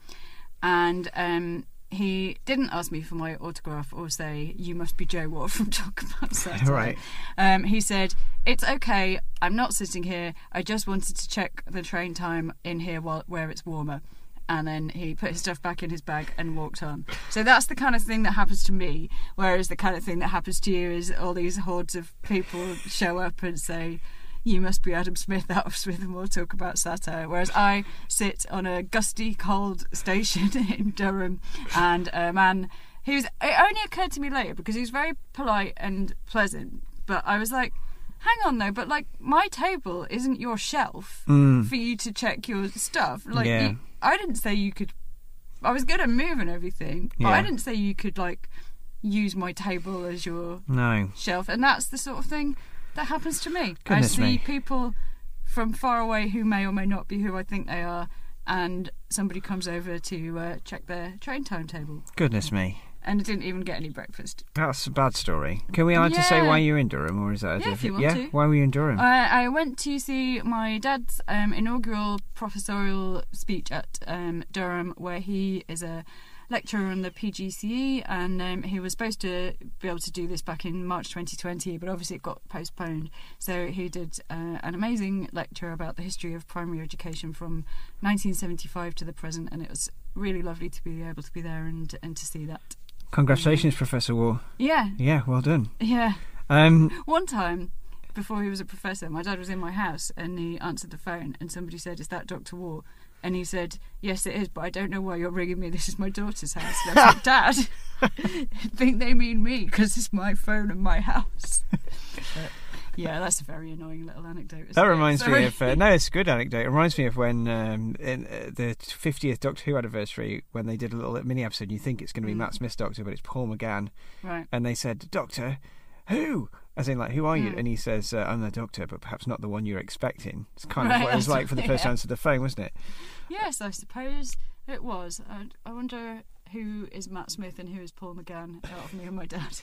Speaker 1: and. Um, He didn't ask me for my autograph or say, "You must be Joe Watt from Talk About Saturday."
Speaker 2: Right.
Speaker 1: Um, he said, "It's okay, I'm not sitting here. I just wanted to check the train time in here while where it's warmer." And then he put his stuff back in his bag and walked on. So that's the kind of thing that happens to me, whereas the kind of thing that happens to you is all these hordes of people show up and say, "You must be Adam Smith out of Smith and More Talk About Satire," whereas I sit on a gusty, cold station in Durham, and a man who's... It only occurred to me later, because he was very polite and pleasant, but I was like, hang on though, but like, my table isn't your shelf
Speaker 2: mm.
Speaker 1: for you to check your stuff. Like,
Speaker 2: yeah.
Speaker 1: you, I didn't say you could... I was good at moving everything, but
Speaker 2: yeah.
Speaker 1: I didn't say you could, like, use my table as your
Speaker 2: no.
Speaker 1: shelf, and that's the sort of thing that happens to me.
Speaker 2: Goodness
Speaker 1: I see
Speaker 2: me.
Speaker 1: people from far away who may or may not be who I think they are, and somebody comes over to uh, check their train timetable.
Speaker 2: Goodness me.
Speaker 1: And I didn't even get any breakfast.
Speaker 2: That's a bad story. Can we either
Speaker 1: yeah.
Speaker 2: say why you're in Durham, or is that...
Speaker 1: Yeah, if you want
Speaker 2: yeah?
Speaker 1: to.
Speaker 2: Why were you in Durham?
Speaker 1: I, I went to see my dad's um, inaugural professorial speech at um, Durham, where he is a lecturer on the P G C E, and um, he was supposed to be able to do this back in March twenty twenty, but obviously it got postponed. So he did uh, an amazing lecture about the history of primary education from nineteen seventy-five to the present, and it was really lovely to be able to be there and and to see that.
Speaker 2: Congratulations, um, Professor Wall.
Speaker 1: Yeah.
Speaker 2: Yeah, well done.
Speaker 1: Yeah.
Speaker 2: Um,
Speaker 1: One time, before he was a professor, my dad was in my house and he answered the phone and somebody said, "Is that Doctor Wall?" And he said, "Yes, it is, but I don't know why you're ringing me. This is my daughter's house." And I was like, "Dad, I think they mean me because it's my phone and my house." But, yeah, that's a very annoying little anecdote. Isn't
Speaker 2: that
Speaker 1: it?
Speaker 2: reminds
Speaker 1: Sorry.
Speaker 2: me of... Uh, no, it's a good anecdote. It reminds me of when um, in uh, the fiftieth Doctor Who anniversary, when they did a little mini episode, and you think it's going to be mm. Matt Smith's Doctor, but it's Paul McGann.
Speaker 1: Right.
Speaker 2: And they said, "Doctor, who?" As in, like, "Who are you?"
Speaker 1: Mm.
Speaker 2: And he says, uh, "I'm the Doctor, but perhaps not the one you're expecting." It's kind
Speaker 1: Right,
Speaker 2: of what it was like for the first
Speaker 1: yeah.
Speaker 2: answer to the phone, wasn't it?
Speaker 1: Yes, I suppose it was. I, I wonder who is Matt Smith and who is Paul McGann out of me and my dad.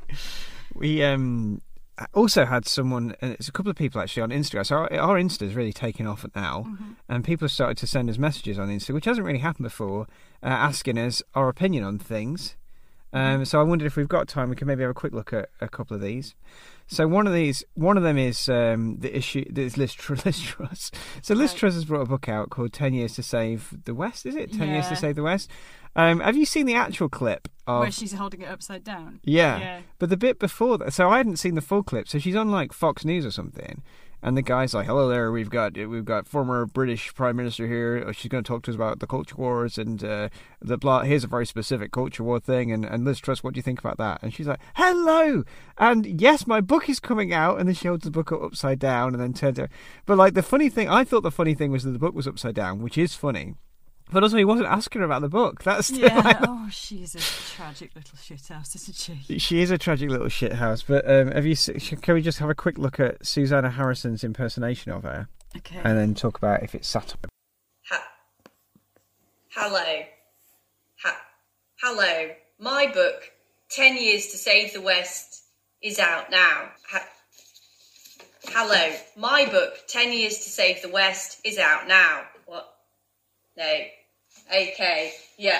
Speaker 2: We um, also had someone, and it's a couple of people actually on Instagram. So our, our Insta's really taken off now, mm-hmm. and people have started to send us messages on Insta, which hasn't really happened before, uh, asking us our opinion on things. Um, so I wondered if we've got time, we could maybe have a quick look at a couple of these. So one of these, one of them is um, the issue. There's Liz, Tr- Liz Truss. So Liz
Speaker 1: Right.
Speaker 2: Truss has brought a book out called Ten Years to Save the West. Is it Ten Years to
Speaker 1: Yeah.
Speaker 2: Save the West? Um, have you seen the actual clip of?
Speaker 1: Where she's holding it upside down.
Speaker 2: Yeah.
Speaker 1: Yeah.
Speaker 2: But the bit before that, so I hadn't seen the full clip. So she's on like Fox News or something, and the guy's like, "Hello there, we've got we've got former British Prime Minister here. She's going to talk to us about the culture wars and uh, the blah. Here's a very specific culture war thing. And, and Liz Truss, what do you think about that?" And she's like, "Hello, and yes, my book is coming out." And then she holds the book up upside down and then turns it. But like the funny thing, I thought the funny thing was that the book was upside down, which is funny. But also, he wasn't asking her about the book. That's the,
Speaker 1: Yeah.
Speaker 2: like,
Speaker 1: Oh, she's a tragic little shithouse, isn't she?
Speaker 2: she is a tragic little shithouse. But um, have you? se- Can we just have a quick look at Susanna Harrison's impersonation of her,
Speaker 1: Okay.
Speaker 2: and then talk about if it's satire?
Speaker 3: Ha- Hello. Ha- Hello. My book, Ten Years to Save the West, is out now. Ha- Hello. My book, Ten Years to Save the West, is out now. What? No. Okay. Yeah.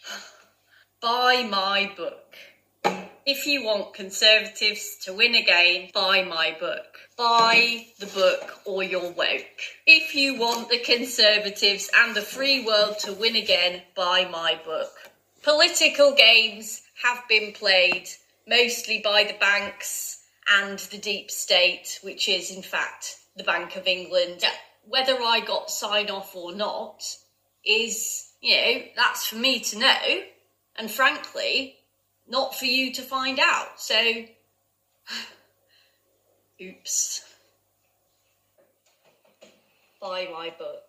Speaker 3: Buy my book. If you want Conservatives to win again, buy my book. Buy the book or you're woke. If you want the Conservatives and the free world to win again, buy my book. Political games have been played, mostly by the banks and the deep state, which is, in fact, the Bank of England. Whether I got sign-off or not is, you know, that's for me to know. And frankly, not for you to find out. So, oops. buy my book.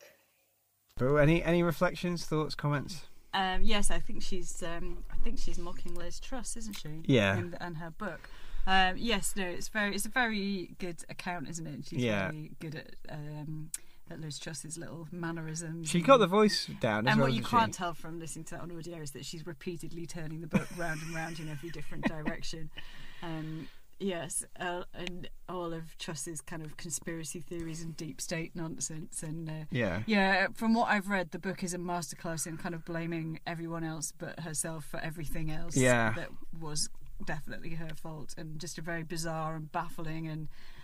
Speaker 2: But any any reflections, thoughts, comments?
Speaker 1: Um, yes, I think she's. Um, I think she's mocking Liz Truss, isn't she?
Speaker 2: Yeah.
Speaker 1: And, and her book. Um, yes, no, it's very. It's a very good account, isn't it? She's
Speaker 2: Yeah.
Speaker 1: very good at. Um, at Liz Truss's little mannerisms.
Speaker 2: She
Speaker 1: and,
Speaker 2: got the voice down as
Speaker 1: And
Speaker 2: well,
Speaker 1: what you
Speaker 2: didn't
Speaker 1: can't
Speaker 2: she?
Speaker 1: tell from listening to that on audio is that she's repeatedly turning the book round and round in every different direction. Um, yes, uh, and all of Truss's kind of conspiracy theories and deep state nonsense. And uh,
Speaker 2: Yeah.
Speaker 1: yeah, from what I've read, the book is a masterclass in kind of blaming everyone else but herself for everything else
Speaker 2: Yeah.
Speaker 1: that was definitely her fault, and just a very bizarre and baffling and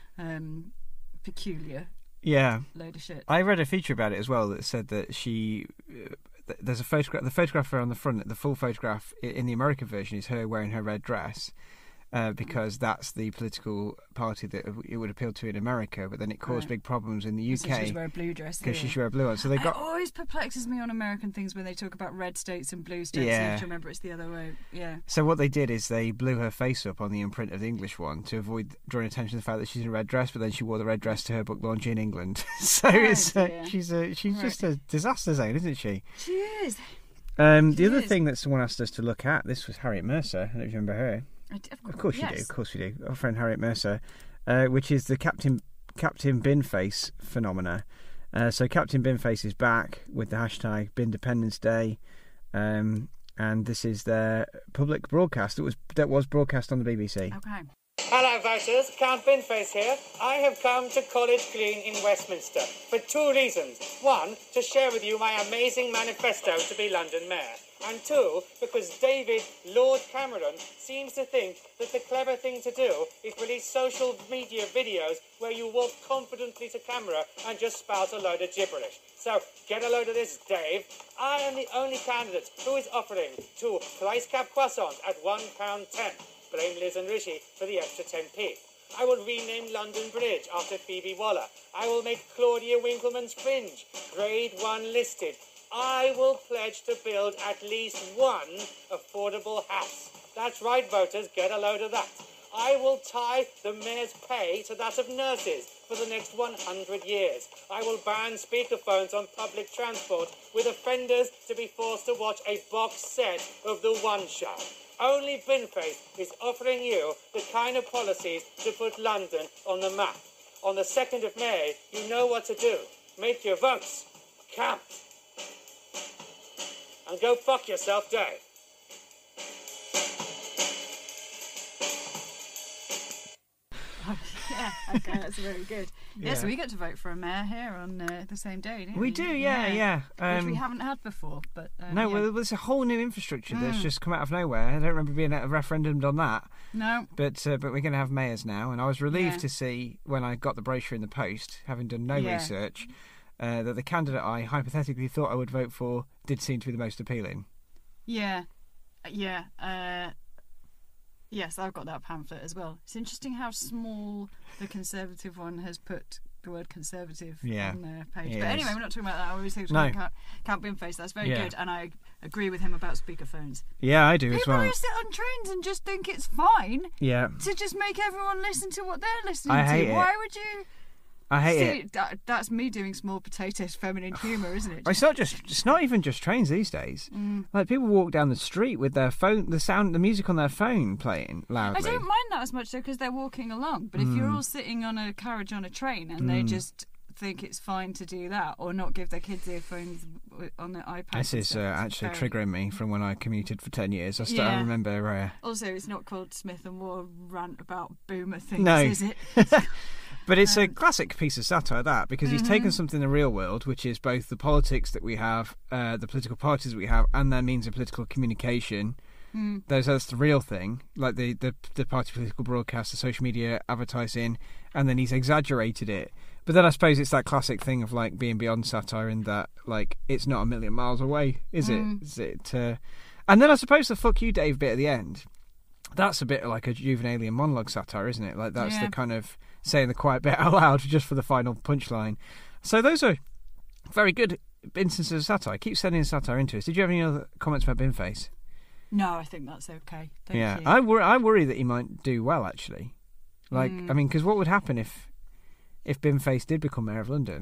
Speaker 1: um, peculiar
Speaker 2: Yeah.
Speaker 1: load of shit.
Speaker 2: I read a feature about it as well that said that she. Uh, th- there's a photograph. The photograph on the front, the full photograph i- in the American version is her wearing her red dress. Uh, because that's the political party that it would appeal to in America, but then it caused
Speaker 1: Right.
Speaker 2: big problems in the U
Speaker 1: So she's
Speaker 2: K
Speaker 1: wearing a blue dress.
Speaker 2: because she
Speaker 1: yeah.
Speaker 2: should wear blue on. So they
Speaker 1: It
Speaker 2: got
Speaker 1: always perplexes me on American things when they talk about red states and blue states.
Speaker 2: Yeah.
Speaker 1: You have to remember it's the other way. Yeah.
Speaker 2: So what they did is they blew her face up on the imprint of the English one to avoid drawing attention to the fact that she's in a red dress, but then she wore the red dress to her book launch in England. so
Speaker 1: Oh,
Speaker 2: it's uh,
Speaker 1: dear.
Speaker 2: she's a she's
Speaker 1: Right.
Speaker 2: just a disaster zone, isn't she?
Speaker 1: She is.
Speaker 2: Um, the
Speaker 1: She
Speaker 2: other
Speaker 1: is.
Speaker 2: thing that someone asked us to look at, this was Harriet Mercer. I don't know if you remember her.
Speaker 1: I d-
Speaker 2: Of course you do.
Speaker 1: yes.
Speaker 2: Of course you do. Our friend Harriet Mercer, uh, which is the Captain Captain Binface phenomena. Uh, so Captain Binface is back with the hashtag Bindependence Day, um, and this is their public broadcast that was that was broadcast on the B B C.
Speaker 1: Okay.
Speaker 4: Hello voters, Count Binface here. I have come to College Green in Westminster for two reasons. One, to share with you my amazing manifesto to be London Mayor. And two, because David Lord Cameron seems to think that the clever thing to do is release social media videos where you walk confidently to camera and just spout a load of gibberish. So get a load of this, Dave. I am the only candidate who is offering two price cap croissants at one pound ten. Blame Liz and Rishi for the extra ten p. I will rename London Bridge after Phoebe Waller. I will make Claudia Winkleman's Fringe Grade one listed. I will pledge to build at least one affordable house. That's right, voters, get a load of that. I will tie the mayor's pay to that of nurses for the next one hundred years. I will ban speakerphones on public transport, with offenders to be forced to watch a box set of The One Show. Only Binface is offering you the kind of policies to put London on the map. On the second of May, you know what to do. Make your votes count. And go fuck yourself, Dave.
Speaker 1: Yeah. Okay, that's very good. Yeah.
Speaker 2: Yeah.
Speaker 1: So we get to vote for a mayor here on uh, the same day, don't we?
Speaker 2: We do, yeah, yeah.
Speaker 1: Which we
Speaker 2: Um,
Speaker 1: haven't had before, but uh,
Speaker 2: no,
Speaker 1: yeah.
Speaker 2: well, there's a whole new infrastructure that's
Speaker 1: Mm.
Speaker 2: just come out of nowhere. I don't remember being a referendum on that,
Speaker 1: no.
Speaker 2: but uh, but we're going to have mayors now, and I was relieved
Speaker 1: Yeah.
Speaker 2: to see when I got the brochure in the post, having done no
Speaker 1: Yeah.
Speaker 2: research, uh, that the candidate I hypothetically thought I would vote for did seem to be the most appealing.
Speaker 1: Yeah, yeah. Uh, yes, I've got that pamphlet as well. It's interesting how small the Conservative one has put the word Conservative
Speaker 2: Yeah,
Speaker 1: on their page.
Speaker 2: it
Speaker 1: But anyway,
Speaker 2: is.
Speaker 1: we're not talking about that. I always think
Speaker 2: No.
Speaker 1: Count, Count Binface. That's very
Speaker 2: Yeah.
Speaker 1: good, and I agree with him about speakerphones.
Speaker 2: Yeah, I do as
Speaker 1: People
Speaker 2: well.
Speaker 1: who sit on trains and just think it's fine
Speaker 2: Yeah,
Speaker 1: to just make everyone listen to what they're listening
Speaker 2: I
Speaker 1: to.
Speaker 2: hate it.
Speaker 1: Why would you?
Speaker 2: I hate
Speaker 1: See,
Speaker 2: it.
Speaker 1: That, that's me doing small potatoes, feminine humour, isn't it?
Speaker 2: It's not just. It's not even just trains these days.
Speaker 1: Mm.
Speaker 2: Like people walk down the street with their phone, the sound, the music on their phone playing
Speaker 1: I
Speaker 2: loudly.
Speaker 1: don't mind that as much though because they're walking along. But if you're
Speaker 2: Mm.
Speaker 1: all sitting on a carriage on a train and they just think it's fine to do that, or not give their kids earphones w- on their iPads.
Speaker 2: This
Speaker 1: and
Speaker 2: is uh,
Speaker 1: stuff, it's
Speaker 2: actually
Speaker 1: very-
Speaker 2: triggering me from when I commuted for ten years. I, st- I
Speaker 1: Yeah.
Speaker 2: remember. Uh,
Speaker 1: Also, it's not called Smith and Moore rant about boomer things,
Speaker 2: No.
Speaker 1: is it?
Speaker 2: But it's a
Speaker 1: Um,
Speaker 2: classic piece of satire, that, because he's
Speaker 1: Mhm.
Speaker 2: taken something in the real world, which is both the politics that we have, uh, the political parties that we have, and their means of political communication.
Speaker 1: Mm.
Speaker 2: Those that's the real thing, like the, the, the party political broadcast, the social media advertising, and then he's exaggerated it. But then I suppose it's that classic thing of like being beyond satire in that, like, it's not a million miles away, is
Speaker 1: Mm.
Speaker 2: it? Is it? Uh... And then I suppose the "fuck you, Dave" bit at the end. That's a bit like a Juvenalian monologue satire, isn't it? Like that's
Speaker 1: Yeah.
Speaker 2: the kind of saying the quiet bit out loud just for the final punchline. So those are very good instances of satire. Keep sending satire into us. Did you have any other comments about Binface?
Speaker 1: No, I think that's okay. Thank
Speaker 2: yeah,
Speaker 1: you.
Speaker 2: I worry. I worry that he might do well actually. Like,
Speaker 1: Mm.
Speaker 2: I mean, because what would happen if if Binface did become mayor of London?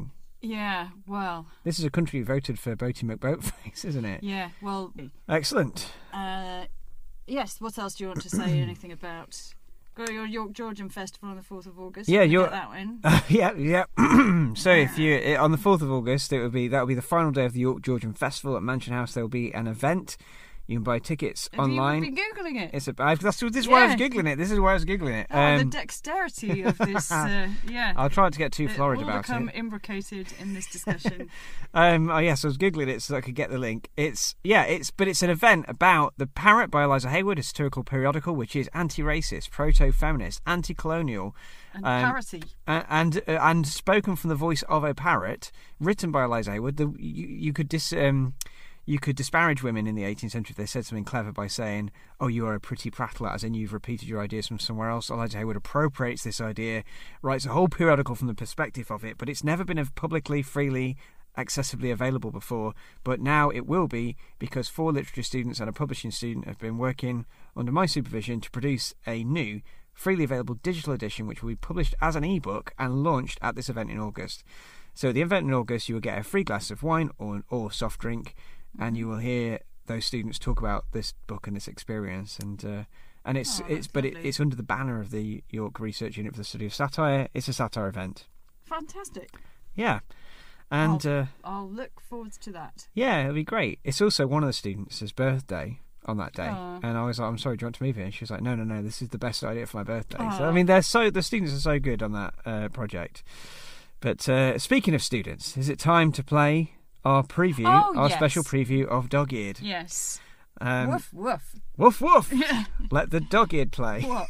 Speaker 1: Yeah, well.
Speaker 2: This is a country who voted for Boaty McBoatface, isn't it?
Speaker 1: Yeah, well.
Speaker 2: Excellent.
Speaker 1: Uh, yes, what else do you want to say? Anything about... Go to your York Georgian Festival on the fourth of August.
Speaker 2: Yeah, you're...
Speaker 1: Get that one.
Speaker 2: Uh, yeah, yeah. So if you... On the fourth of August, it would be that will be the final day of the York Georgian Festival at Mansion House. There will be an event. You can buy tickets
Speaker 1: Have
Speaker 2: online.
Speaker 1: You been googling it.
Speaker 2: It's a. I've, that's this is why I was
Speaker 1: Yeah.
Speaker 2: googling it. This is why I was googling it.
Speaker 1: Oh,
Speaker 2: Um,
Speaker 1: the dexterity of this. Uh, yeah.
Speaker 2: I'll try not to get too florid
Speaker 1: it will
Speaker 2: about
Speaker 1: become
Speaker 2: it.
Speaker 1: imbricated in this discussion.
Speaker 2: Um, oh yes, I was googling it so I could get the link. It's yeah, it's but it's an event about The Parrot by Eliza Hayward, a satirical periodical which is anti-racist, proto-feminist, anti-colonial,
Speaker 1: And
Speaker 2: um,
Speaker 1: parody.
Speaker 2: and and, uh, and spoken from the voice of a parrot, written by Eliza Hayward. The, you, you could dis um, you could disparage women in the eighteenth century if they said something clever by saying, "Oh, you are a pretty prattler," as in you've repeated your ideas from somewhere else. Eliza Hayward appropriates this idea, writes a whole periodical from the perspective of it, but it's never been publicly, freely, accessibly available before. But now it will be, because four literature students and a publishing student have been working under my supervision to produce a new, freely available digital edition, which will be published as an ebook and launched at this event in August. So at the event in August, you will get a free glass of wine or or soft drink, and you will hear those students talk about this book and this experience. And uh, and it's
Speaker 1: Oh,
Speaker 2: it's
Speaker 1: that's
Speaker 2: but it,
Speaker 1: lovely.
Speaker 2: it's under the banner of the York Research Unit for the Study of Satire. It's a satire event.
Speaker 1: Fantastic.
Speaker 2: Yeah, and
Speaker 1: I'll,
Speaker 2: uh,
Speaker 1: I'll look forward to that.
Speaker 2: yeah, it'll be great. It's also one of the students' birthday on that day,
Speaker 1: Aw.
Speaker 2: and I was like, "I'm sorry, do you want to move here?" And she was like, "No, no, no, this is the best idea for my birthday." So I
Speaker 1: Aw.
Speaker 2: mean, they're so the students are so good on that uh, project. But uh, speaking of students, is it time to play our preview,
Speaker 1: Oh,
Speaker 2: our
Speaker 1: yes.
Speaker 2: special preview of Dog-Eared?
Speaker 1: Yes.
Speaker 2: Um,
Speaker 1: woof, woof.
Speaker 2: woof, woof. Let the Dog-Eared play.
Speaker 1: What?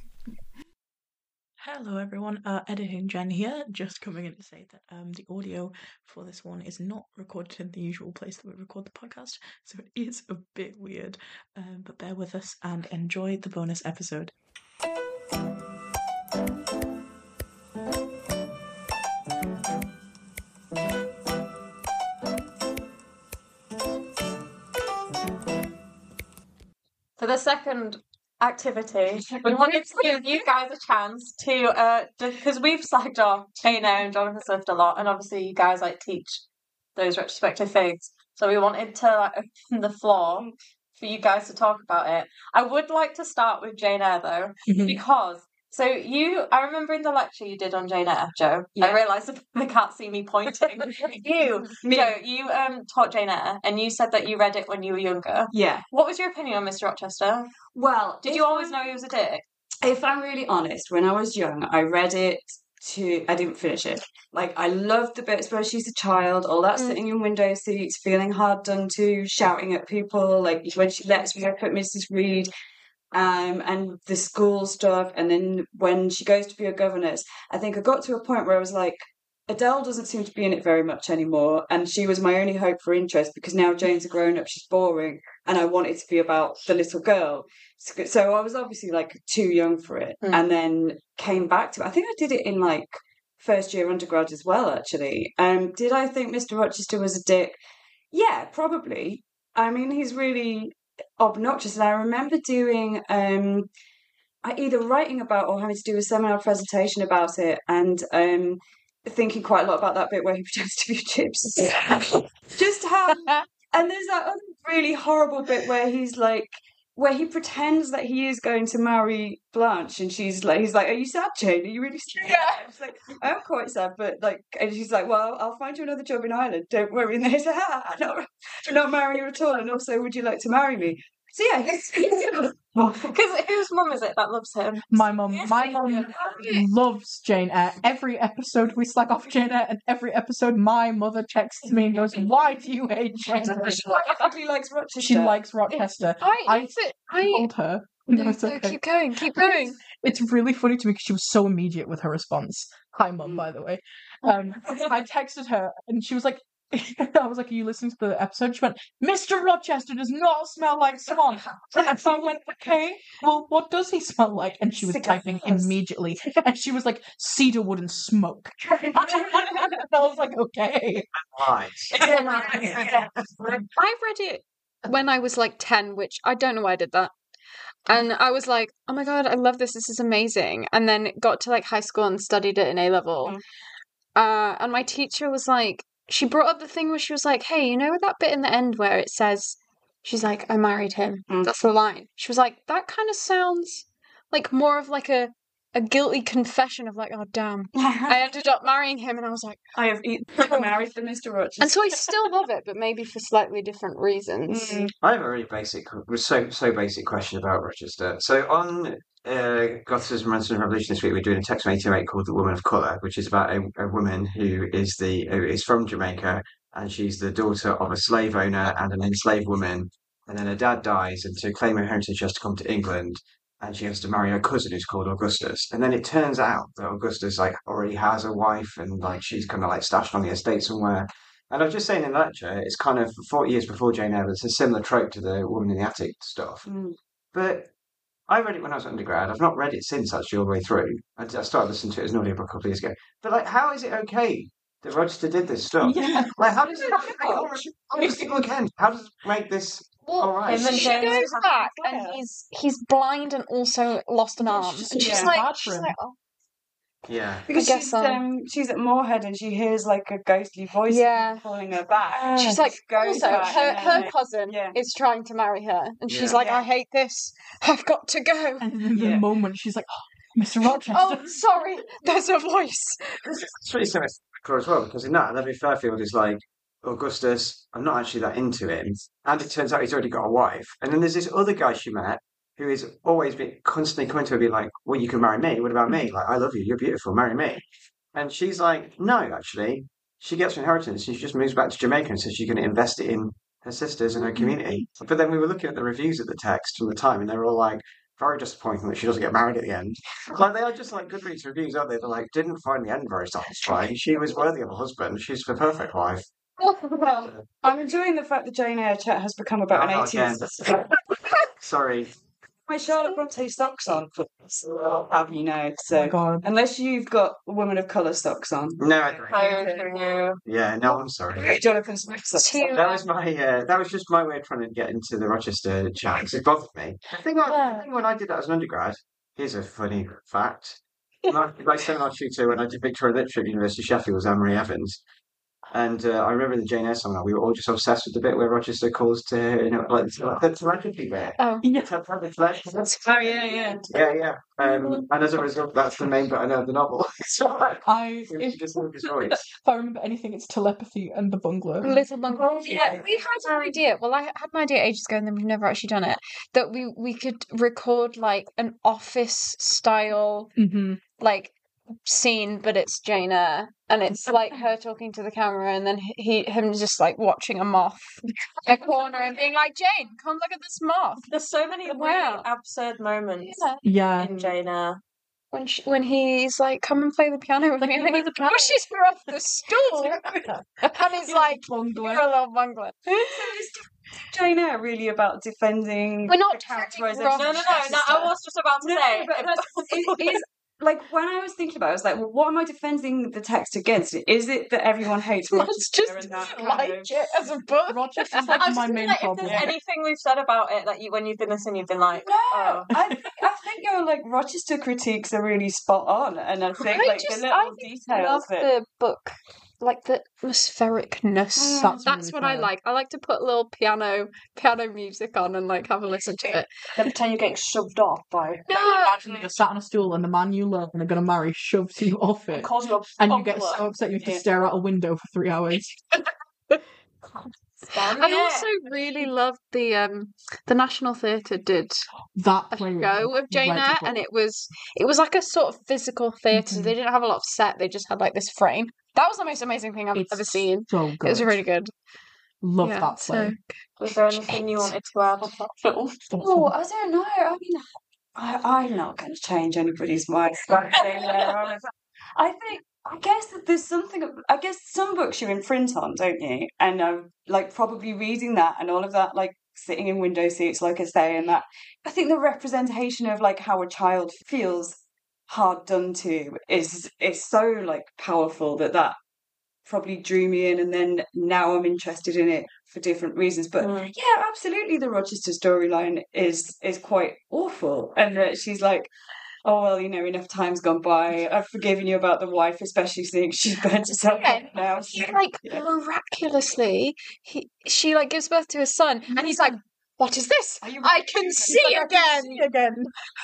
Speaker 5: Hello everyone, uh, Editing Jen here, just coming in to say that um, the audio for this one is not recorded in the usual place that we record the podcast, so it is a bit weird, um, but bear with us and enjoy the bonus episode.
Speaker 6: For the second activity, we wanted to give you guys a chance to, uh, because we've slagged off Jane Eyre and Jonathan Swift a lot, and obviously you guys like teach those retrospective things, so we wanted to like open the floor for you guys to talk about it. I would like to start with Jane Eyre though, because so you, I remember in the lecture you did on Jane Eyre, Joe.
Speaker 7: Yeah.
Speaker 6: I realise that they can't see me pointing. you, Joe, you um taught Jane Eyre, and you said that you read it when you were younger.
Speaker 7: Yeah.
Speaker 6: What was your opinion on Mister Rochester?
Speaker 7: Well,
Speaker 6: Did
Speaker 7: if
Speaker 6: you always
Speaker 7: I'm-
Speaker 6: know he was a dick?
Speaker 7: If I'm really honest, when I was young, I read it to. I didn't finish it. Like, I loved the bits where she's a child, all that
Speaker 6: Mm.
Speaker 7: sitting in window seats, feeling hard done to, shouting at people, like when she lets me up at Missus Reed, um, and the school stuff, and then when she goes to be a governess, I think I got to a point where I was like, Adele doesn't seem to be in it very much anymore, and she was my only hope for interest because now Jane's a grown up, she's boring, and I want it to be about the little girl. So, so I was obviously like too young for it,
Speaker 6: Mm.
Speaker 7: and then came back to it. I think I did it in like first year undergrad as well, actually. Um, did I think Mister Rochester was a dick? Yeah, probably. I mean, he's really obnoxious, and I remember doing um, I either writing about or having to do a seminar presentation about it, and um. thinking quite a lot about that bit where he pretends to be a gypsy. Just how, and there's that other really horrible bit where he's like, where he pretends that he is going to marry Blanche, and she's like, he's like, "Are you sad, Jane? Are you really sad?" Yeah. She's like, "I'm quite sad, but like," and she's like, "Well, I'll find you another job in Ireland. Don't worry." And he's like, "Ah, I'm not, I'm not marrying you at all. And also, would you like to marry me?" So yeah, he's,
Speaker 6: Because whose mum is it that loves him?
Speaker 5: My mum, my mum loves Jane Eyre. Every episode we slag off Jane Eyre, and every episode my mother texts me and goes, "Why do you hate Jane Eyre?"
Speaker 7: she actually likes Rochester.
Speaker 5: She likes Rochester.
Speaker 8: I,
Speaker 5: I
Speaker 8: I, I
Speaker 5: told her.
Speaker 8: no,
Speaker 5: No, it's
Speaker 8: no,
Speaker 5: okay.
Speaker 8: keep going, keep going.
Speaker 5: It's really funny to me because she was so immediate with her response. Hi, mum, by the way. Um, I texted her and she was like, I was like, "Are you listening to the episode?" She went, "Mister Rochester does not smell like swan." And so I went, "Okay, well, what does he smell like?" And she was typing immediately. And she was like, "Cedar wood and smoke." And I was like, "Okay."
Speaker 8: I've read it when I was like ten, which I don't know why I did that. And I was like, "Oh my god, I love this. This is amazing." And then got to like high school and studied it in A level.
Speaker 6: Mm.
Speaker 8: uh, and my teacher was like, she brought up the thing where she was like, hey, you know that bit in the end where it says, she's like, I married him.
Speaker 7: Mm.
Speaker 8: That's the line. She was like, that kind of sounds like more of like a, a guilty confession of like, oh, damn, I ended up marrying him. And I was like,
Speaker 7: I have eaten married for Mister Rochester.
Speaker 8: and so I still love it, but maybe for slightly different reasons.
Speaker 7: Mm.
Speaker 2: I have a really basic, so so basic question about Rochester. So on uh, Goth's Romantic Revolution this week, we're doing a text from eighty-eight called "The Woman of Colour," which is about a, a woman who is the who is from Jamaica, and she's the daughter of a slave owner and an enslaved woman. And then her dad dies, and to claim her heritage, she has to come to England, and she has to marry her cousin, who's called Augustus. And then it turns out that Augustus like already has a wife, and like she's kind of like stashed on the estate somewhere. And I was just saying in the lecture, it's kind of forty years before Jane Eyre, it's a similar trope to the woman in the attic stuff.
Speaker 7: Mm.
Speaker 2: But I read it when I was undergrad. I've not read it since, actually, all the way through. I, I started listening to it as an audiobook a couple of years ago. But, like, how is it okay that Rochester did this stuff?
Speaker 5: Yeah.
Speaker 2: Like, how does it every single again? How does it make this all right?
Speaker 8: Well, she goes back and he's he's blind and also lost an arm.
Speaker 5: just
Speaker 8: And she's
Speaker 5: yeah.
Speaker 8: like,
Speaker 5: bad for
Speaker 8: she's
Speaker 5: him.
Speaker 8: like, oh,
Speaker 2: Yeah.
Speaker 7: Because
Speaker 8: I guess
Speaker 7: she's
Speaker 8: so.
Speaker 7: um she's at Moorhead and she hears like a ghostly voice
Speaker 8: Yeah.
Speaker 7: calling her back.
Speaker 8: she's like,
Speaker 7: goes
Speaker 8: also,
Speaker 7: back
Speaker 8: her,
Speaker 7: and
Speaker 8: her
Speaker 7: then-
Speaker 8: cousin
Speaker 7: yeah.
Speaker 8: is trying to marry her. And she's
Speaker 2: Yeah.
Speaker 8: like,
Speaker 7: Yeah.
Speaker 8: I hate this. I've got to go.
Speaker 5: And in
Speaker 7: Yeah.
Speaker 5: the moment, she's like, oh, Mister Rochester.
Speaker 8: Oh, sorry, there's a voice.
Speaker 2: It's really similar to Cora as well, because in that, Levi Fairfield is like, Augustus, I'm not actually that into him. And it turns out he's already got a wife. And then there's this other guy she met who is always been constantly coming to her being like, well, you can marry me. What about me? Like, I love you. You're beautiful. Marry me. And she's like, no, actually. She gets her inheritance and she just moves back to Jamaica and says she's going to invest it in her sisters and her community. But then we were looking at the reviews of the text from the time and they were all like, very disappointing that she doesn't get married at the end. Like, they are just like Goodreads reviews, aren't they? They're like, didn't find the end very satisfying. She was worthy of a husband. She's the perfect wife.
Speaker 7: Well, I'm enjoying the fact that Jane Eyre chat has become about
Speaker 2: No,
Speaker 7: an
Speaker 2: not again.
Speaker 7: eighteenth.
Speaker 2: Sorry.
Speaker 7: My Charlotte Bronte socks on, have you know?
Speaker 5: Oh
Speaker 7: So
Speaker 5: my god.
Speaker 7: unless you've got Woman of Colour socks on,
Speaker 2: No, I don't.
Speaker 6: Oh,
Speaker 2: Yeah, no, I'm sorry.
Speaker 7: Jonathan Smith socks.
Speaker 8: Two-
Speaker 2: That was my uh, that was just my way of trying to get into the Rochester chat because it bothered me. I think, I, I think when I did that as an undergrad, here's a funny fact. My, my seminar tutor when I did Victoria Literature at University of Sheffield was Anne-Marie Evans. And uh, I remember the Jane Eyre seminar, we were all just obsessed with the bit where Rochester calls to her, you know, like the telepathy bit.
Speaker 8: Oh,
Speaker 5: Yeah.
Speaker 7: Oh yeah, yeah.
Speaker 2: Yeah, yeah. Um, and as a result, that's the main bit I know of the novel. So
Speaker 5: I,
Speaker 2: it was
Speaker 5: if,
Speaker 2: just love his voice.
Speaker 5: if I remember anything, it's telepathy and the bungalow.
Speaker 8: Little Bungalow. Yeah, we had an idea. Well, I had an idea ages ago, and then we've never actually done it. That we we could record like an office style
Speaker 5: Mm-hmm.
Speaker 8: like scene, but it's Jane Eyre, and it's like her talking to the camera, and then he him just like watching a moth in a corner and being like, Jane, come look at this moth.
Speaker 6: There's so many
Speaker 8: Wow.
Speaker 6: really absurd moments
Speaker 8: Yeah.
Speaker 5: Yeah.
Speaker 6: in Jane Eyre.
Speaker 8: When she, when he's like, come and play the piano with me, and then he pushes her off the stool, and he's like,
Speaker 5: Bungalow.
Speaker 8: you're a little bungler.
Speaker 7: So is Jane Eyre really about defending
Speaker 8: We're not
Speaker 7: the
Speaker 8: defending
Speaker 7: characterisation?
Speaker 8: Rob
Speaker 6: No, no, no, no. I was just about to
Speaker 7: No,
Speaker 6: say.
Speaker 7: but that's, it is like when I was thinking about it, I was like, well, what am I defending the text against? Is it that everyone hates
Speaker 8: Let's
Speaker 7: Rochester
Speaker 8: just
Speaker 7: and that kind
Speaker 8: like
Speaker 7: of-
Speaker 8: it as a book.
Speaker 5: Rochester's
Speaker 6: I
Speaker 5: like
Speaker 6: was
Speaker 5: my
Speaker 6: just
Speaker 5: main
Speaker 6: like, if
Speaker 5: problem.
Speaker 6: there's anything we've said about it that you, when you've been listening, you've been like,
Speaker 7: No,
Speaker 6: oh.
Speaker 7: I think I think your like Rochester critiques are really spot on, and I think
Speaker 8: I
Speaker 7: like
Speaker 8: just
Speaker 7: the
Speaker 8: I
Speaker 7: little
Speaker 8: think
Speaker 7: details
Speaker 8: love
Speaker 7: that
Speaker 8: the book, like the atmosphericness.
Speaker 7: Mm,
Speaker 8: That's,
Speaker 5: that's really
Speaker 8: what I
Speaker 5: fair.
Speaker 8: like. I like to put a little piano piano music on and like have a listen to it.
Speaker 6: Then pretend you're getting shoved off by.
Speaker 8: No,
Speaker 5: You're sat on a stool and the man you love and are going to marry shoves you off it.
Speaker 6: Calls you a
Speaker 5: And you get
Speaker 6: bungler.
Speaker 5: so upset you have to
Speaker 7: Yeah.
Speaker 5: stare out a window for three hours.
Speaker 6: Stand
Speaker 8: I
Speaker 6: it.
Speaker 8: also really loved the um the National Theatre did
Speaker 5: That
Speaker 8: a
Speaker 5: play was
Speaker 8: show of Jane Eyre,
Speaker 5: incredible.
Speaker 8: and it was it was like a sort of physical theatre. So
Speaker 5: Mhm.
Speaker 8: they didn't have a lot of set; they just had like this frame. That was the most amazing thing I've
Speaker 5: It's
Speaker 8: ever seen.
Speaker 5: so good.
Speaker 8: It was really good.
Speaker 5: Love
Speaker 8: Yeah,
Speaker 5: that play.
Speaker 6: Was there anything you wanted to add on that film?
Speaker 7: Oh, I don't know. I mean, I, I'm not going to change anybody's mind. about Jane Eyre, honestly. I think, I guess that there's something. I guess some books you're in print on, don't you? And um, like probably reading that and all of that, like sitting in window seats, like I say, and that. I think the representation of like how a child feels hard done to is is so like powerful that that probably drew me in, and then now I'm interested in it for different reasons. But
Speaker 6: Mm.
Speaker 7: yeah, absolutely, the Rochester storyline is is quite awful, and that she's like oh, well, you know, enough time's gone by. I've forgiven you about the wife, especially seeing she's burnt herself
Speaker 8: Yeah.
Speaker 7: out now.
Speaker 8: He, like,
Speaker 7: Yeah.
Speaker 8: miraculously, he she like gives birth to a son, and he's like, "What is this?
Speaker 7: Are you-
Speaker 8: I can see again."
Speaker 5: again.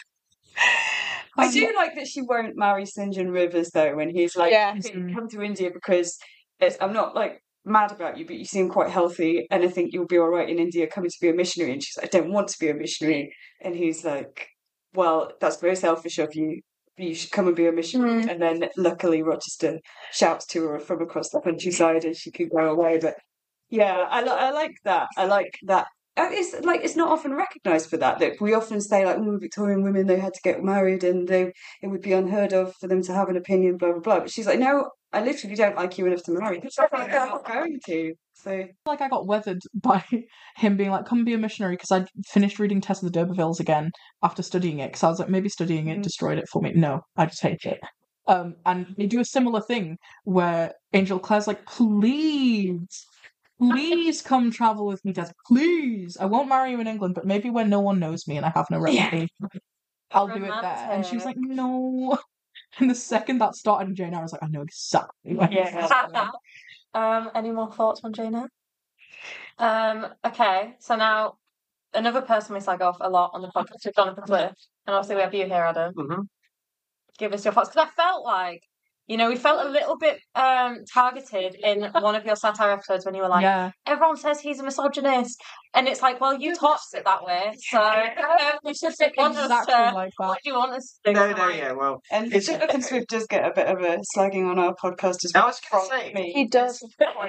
Speaker 7: I do like that she won't marry St John Rivers though, when he's like,
Speaker 8: Yeah.
Speaker 7: "Hey, come to India because it's, I'm not like mad about you, but you seem quite healthy, and I think you'll be all right in India coming to be a missionary." And she's like, "I don't want to be a missionary," and he's like, "Well, that's very selfish of you. You should come and be a missionary."
Speaker 8: Mm.
Speaker 7: And then luckily Rochester shouts to her from across the countryside, and she can go away. But yeah, I li- I like that. I like that. Uh, It's like it's not often recognised for that. That we often say like, "Oh, Victorian women, they had to get married, and they it would be unheard of for them to have an opinion." Blah blah blah. But she's like, "No, I literally don't like you enough to marry. I'm not going to." So
Speaker 5: Like I got weathered by him being like, "Come be a missionary," because I'd finished reading Tess of the D'Urbervilles again after studying it. Because I was like, maybe studying it
Speaker 7: Mhm.
Speaker 5: destroyed it for me. No, I just hate it. Um, and they do a similar thing where Angel Claire's like, "Please, please come travel with me, Tess. Please. I won't marry you in England, but maybe when no one knows me and I have no
Speaker 7: Yeah.
Speaker 5: reputation, I'll do it there." And she was like, "No." And the second that started in Jane Eyre, I was like, I know exactly where this is
Speaker 7: Yeah.
Speaker 5: going.
Speaker 6: Um, any more thoughts on Jane Eyre? Um, okay, so now another person we slag off a lot on the podcast is Jonathan Swift, and obviously we have you here, Adam.
Speaker 2: Mhm.
Speaker 6: Give us your thoughts, because I felt like, you know, we felt a little bit um targeted in one of your satire episodes when you were like,
Speaker 5: Yeah.
Speaker 6: everyone says he's a misogynist, and it's like, well, you taught it that way, so um, you should want us
Speaker 5: Exactly
Speaker 6: to.
Speaker 5: like that.
Speaker 6: What do you want us to do?
Speaker 2: No, no, yeah, well,
Speaker 7: And
Speaker 2: It's-
Speaker 7: Jonathan Swift does get a bit of a slagging on our podcast as
Speaker 2: I
Speaker 7: well.
Speaker 2: was gonna
Speaker 7: from
Speaker 2: say,
Speaker 7: me.
Speaker 8: He does.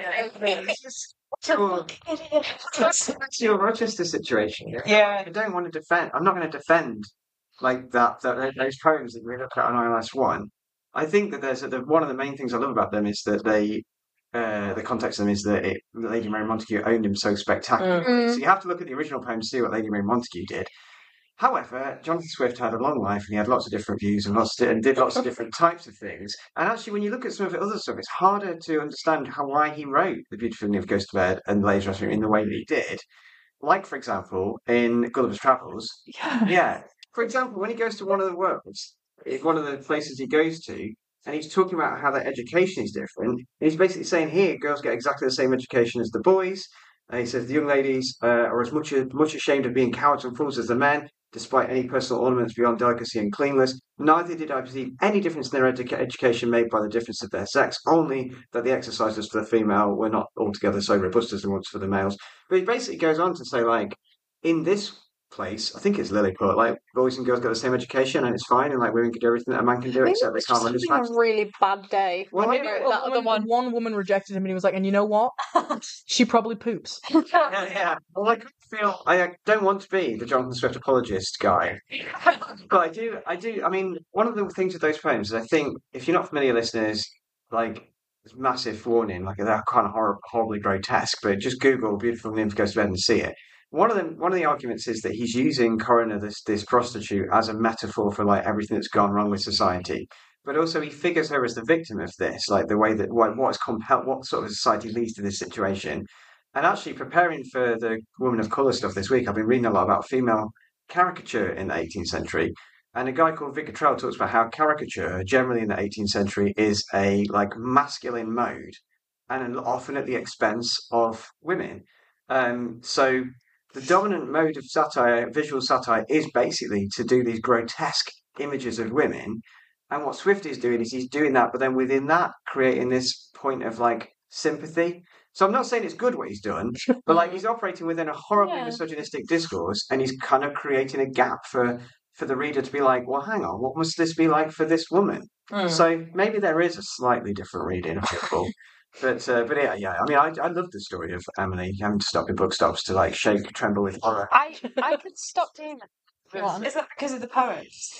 Speaker 2: Sure. That's that's your Rochester situation.
Speaker 7: Yeah.
Speaker 2: I don't want to defend. I'm not going to defend like that, that those poems that we look at on I L S one. I think that there's the, one of the main things I love about them is that they, uh, the context of them is that it, Lady Mary Montagu owned him so spectacularly.
Speaker 8: Mm.
Speaker 2: So you have to look at the original poem to see what Lady Mary Montagu did. However, Jonathan Swift had a long life and he had lots of different views and lots of, and did lots of different types of things. And actually, when you look at some of the other stuff, it's harder to understand how why he wrote The Beautiful Evening of Ghost of Bed and Ladies' Dressing Room in the way that he did. Like, for example, in Gulliver's Travels.
Speaker 5: Yeah.
Speaker 2: Yeah. For example, when he goes to one of the worlds, it's one of the places he goes to, and he's talking about how their education is different. And he's basically saying here, girls get exactly the same education as the boys. And he says the young ladies uh, are as much much ashamed of being cowards and fools as the men, despite any personal ornaments beyond delicacy and cleanliness. Neither did I perceive any difference in their edu- education made by the difference of their sex, only that the exercises for the female were not altogether so robust as the ones for the males. But he basically goes on to say, like, in this place, I think it's Lilliput, like, boys and girls get the same education and it's fine, and like women can do everything that a man can do,
Speaker 8: Maybe
Speaker 2: except they
Speaker 8: it's
Speaker 2: can't
Speaker 8: just
Speaker 2: run as
Speaker 8: having
Speaker 2: fast.
Speaker 8: a really bad day.
Speaker 2: Well,
Speaker 8: When
Speaker 2: maybe
Speaker 8: he wrote
Speaker 5: One
Speaker 8: that other
Speaker 5: woman,
Speaker 8: one.
Speaker 5: one woman rejected him and he was like, "And you know what? She probably poops."
Speaker 2: Yeah, yeah. Well, I kind of feel I uh, don't want to be the Jonathan Swift apologist guy, but I do. I do. I mean, one of the things with those poems is I think if you're not familiar, listeners, like there's massive warning, like they're kind of hor- horribly grotesque. But just Google "Beautiful Nymph Goes to Bed" and see it. One of them, one of the arguments is that he's using Coroner, this this prostitute, as a metaphor for like everything that's gone wrong with society. But also, he figures her as the victim of this, like the way that what what has compelled, what sort of society leads to this situation. And actually, preparing for the Woman of Colour stuff this week, I've been reading a lot about female caricature in the eighteenth century. And a guy called Vic Cottrell talks about how caricature, generally in the eighteenth century, is a like masculine mode, and often at the expense of women. Um, so the dominant mode of satire, visual satire, is basically to do these grotesque images of women. And what Swift is doing is he's doing that, but then within that, creating this point of like sympathy. So I'm not saying it's good what he's done, but like he's operating within a horribly
Speaker 8: Yeah.
Speaker 2: misogynistic discourse, and he's kind of creating a gap for for the reader to be like, well, hang on, what must this be like for this woman?
Speaker 6: Mm.
Speaker 2: So maybe there is a slightly different reading of it. But uh, but yeah, yeah. I mean, I I love the story of Emily having to stop in bookstops to like shake, tremble with horror.
Speaker 8: I I could stop doing that. Go on.
Speaker 7: Is that because of the poems?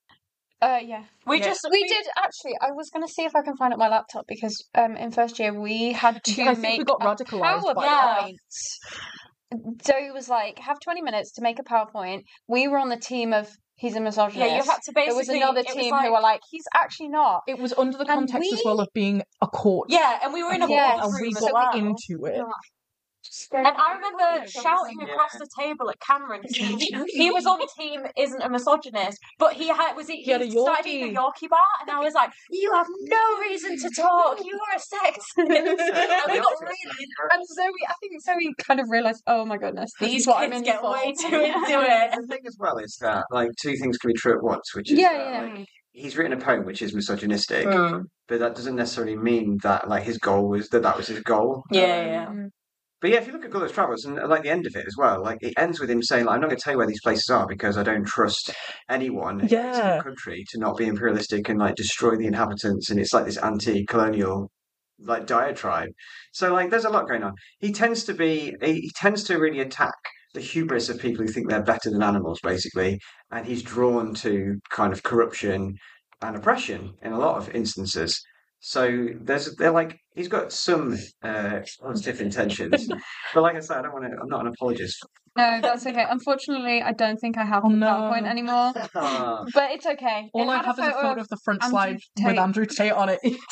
Speaker 8: Uh, yeah.
Speaker 6: We
Speaker 7: Yeah.
Speaker 6: just
Speaker 8: We did actually. I was going to see if I can find up my laptop because um in first year we had to
Speaker 5: I think
Speaker 8: make
Speaker 5: we got
Speaker 8: a
Speaker 5: radicalised by
Speaker 6: that.
Speaker 8: PowerPoint. Zoe was like, "Have twenty minutes to make a PowerPoint." We were on the team of he's a misogynist.
Speaker 6: yeah, you had to
Speaker 8: There
Speaker 6: basically.
Speaker 8: was another
Speaker 6: it was
Speaker 8: team
Speaker 6: like,
Speaker 8: who were like, "He's actually not."
Speaker 5: It was under the
Speaker 8: And
Speaker 5: context as
Speaker 8: we-
Speaker 5: well of being a court.
Speaker 6: yeah, and we were in a
Speaker 8: Yeah,
Speaker 5: and
Speaker 6: boardroom
Speaker 5: we
Speaker 6: as
Speaker 5: got
Speaker 6: well.
Speaker 5: into it.
Speaker 6: And I remember shouting across the table at Cameron. He, he was on team isn't a misogynist, but he had was he,
Speaker 5: He had a
Speaker 6: started eating a Yorkie bar, and I was like, "You have no reason to talk. You are a sexist." And we got really,
Speaker 8: And Zoe, I think Zoe kind of realised, oh my goodness, this
Speaker 6: these
Speaker 8: is what I'm
Speaker 6: kids
Speaker 8: in
Speaker 6: get
Speaker 8: for.
Speaker 6: way too into it.
Speaker 2: The thing as well is that like two things can be true at once, which is
Speaker 8: Yeah,
Speaker 2: that,
Speaker 8: yeah.
Speaker 2: like, he's written a poem which is misogynistic,
Speaker 6: Mm.
Speaker 2: but that doesn't necessarily mean that like his goal was that that was his goal.
Speaker 6: Yeah,
Speaker 2: Um,
Speaker 6: yeah.
Speaker 2: But yeah, if you look at Gulliver's Travels and like the end of it as well, like it ends with him saying, like, "I'm not going to tell you where these places are because I don't trust anyone in
Speaker 5: Yeah.
Speaker 2: this country to not be imperialistic and like destroy the inhabitants." And it's like this anti-colonial like diatribe. So like, there's a lot going on. He tends to be, he, he tends to really attack the hubris of people who think they're better than animals, basically, and he's drawn to kind of corruption and oppression in a lot of instances. So there's they're like he's got some uh, positive intentions, but like I said, I don't want to. I'm not an apologist.
Speaker 8: No, that's okay. Unfortunately, I don't think I have
Speaker 5: Oh,
Speaker 8: the
Speaker 5: no.
Speaker 8: PowerPoint anymore.
Speaker 2: Ah,
Speaker 8: But it's okay.
Speaker 5: All
Speaker 8: It
Speaker 5: I
Speaker 8: had
Speaker 5: have is a photo of the front
Speaker 8: Andrew
Speaker 5: slide with
Speaker 8: Tate.
Speaker 5: Andrew Tate on it. It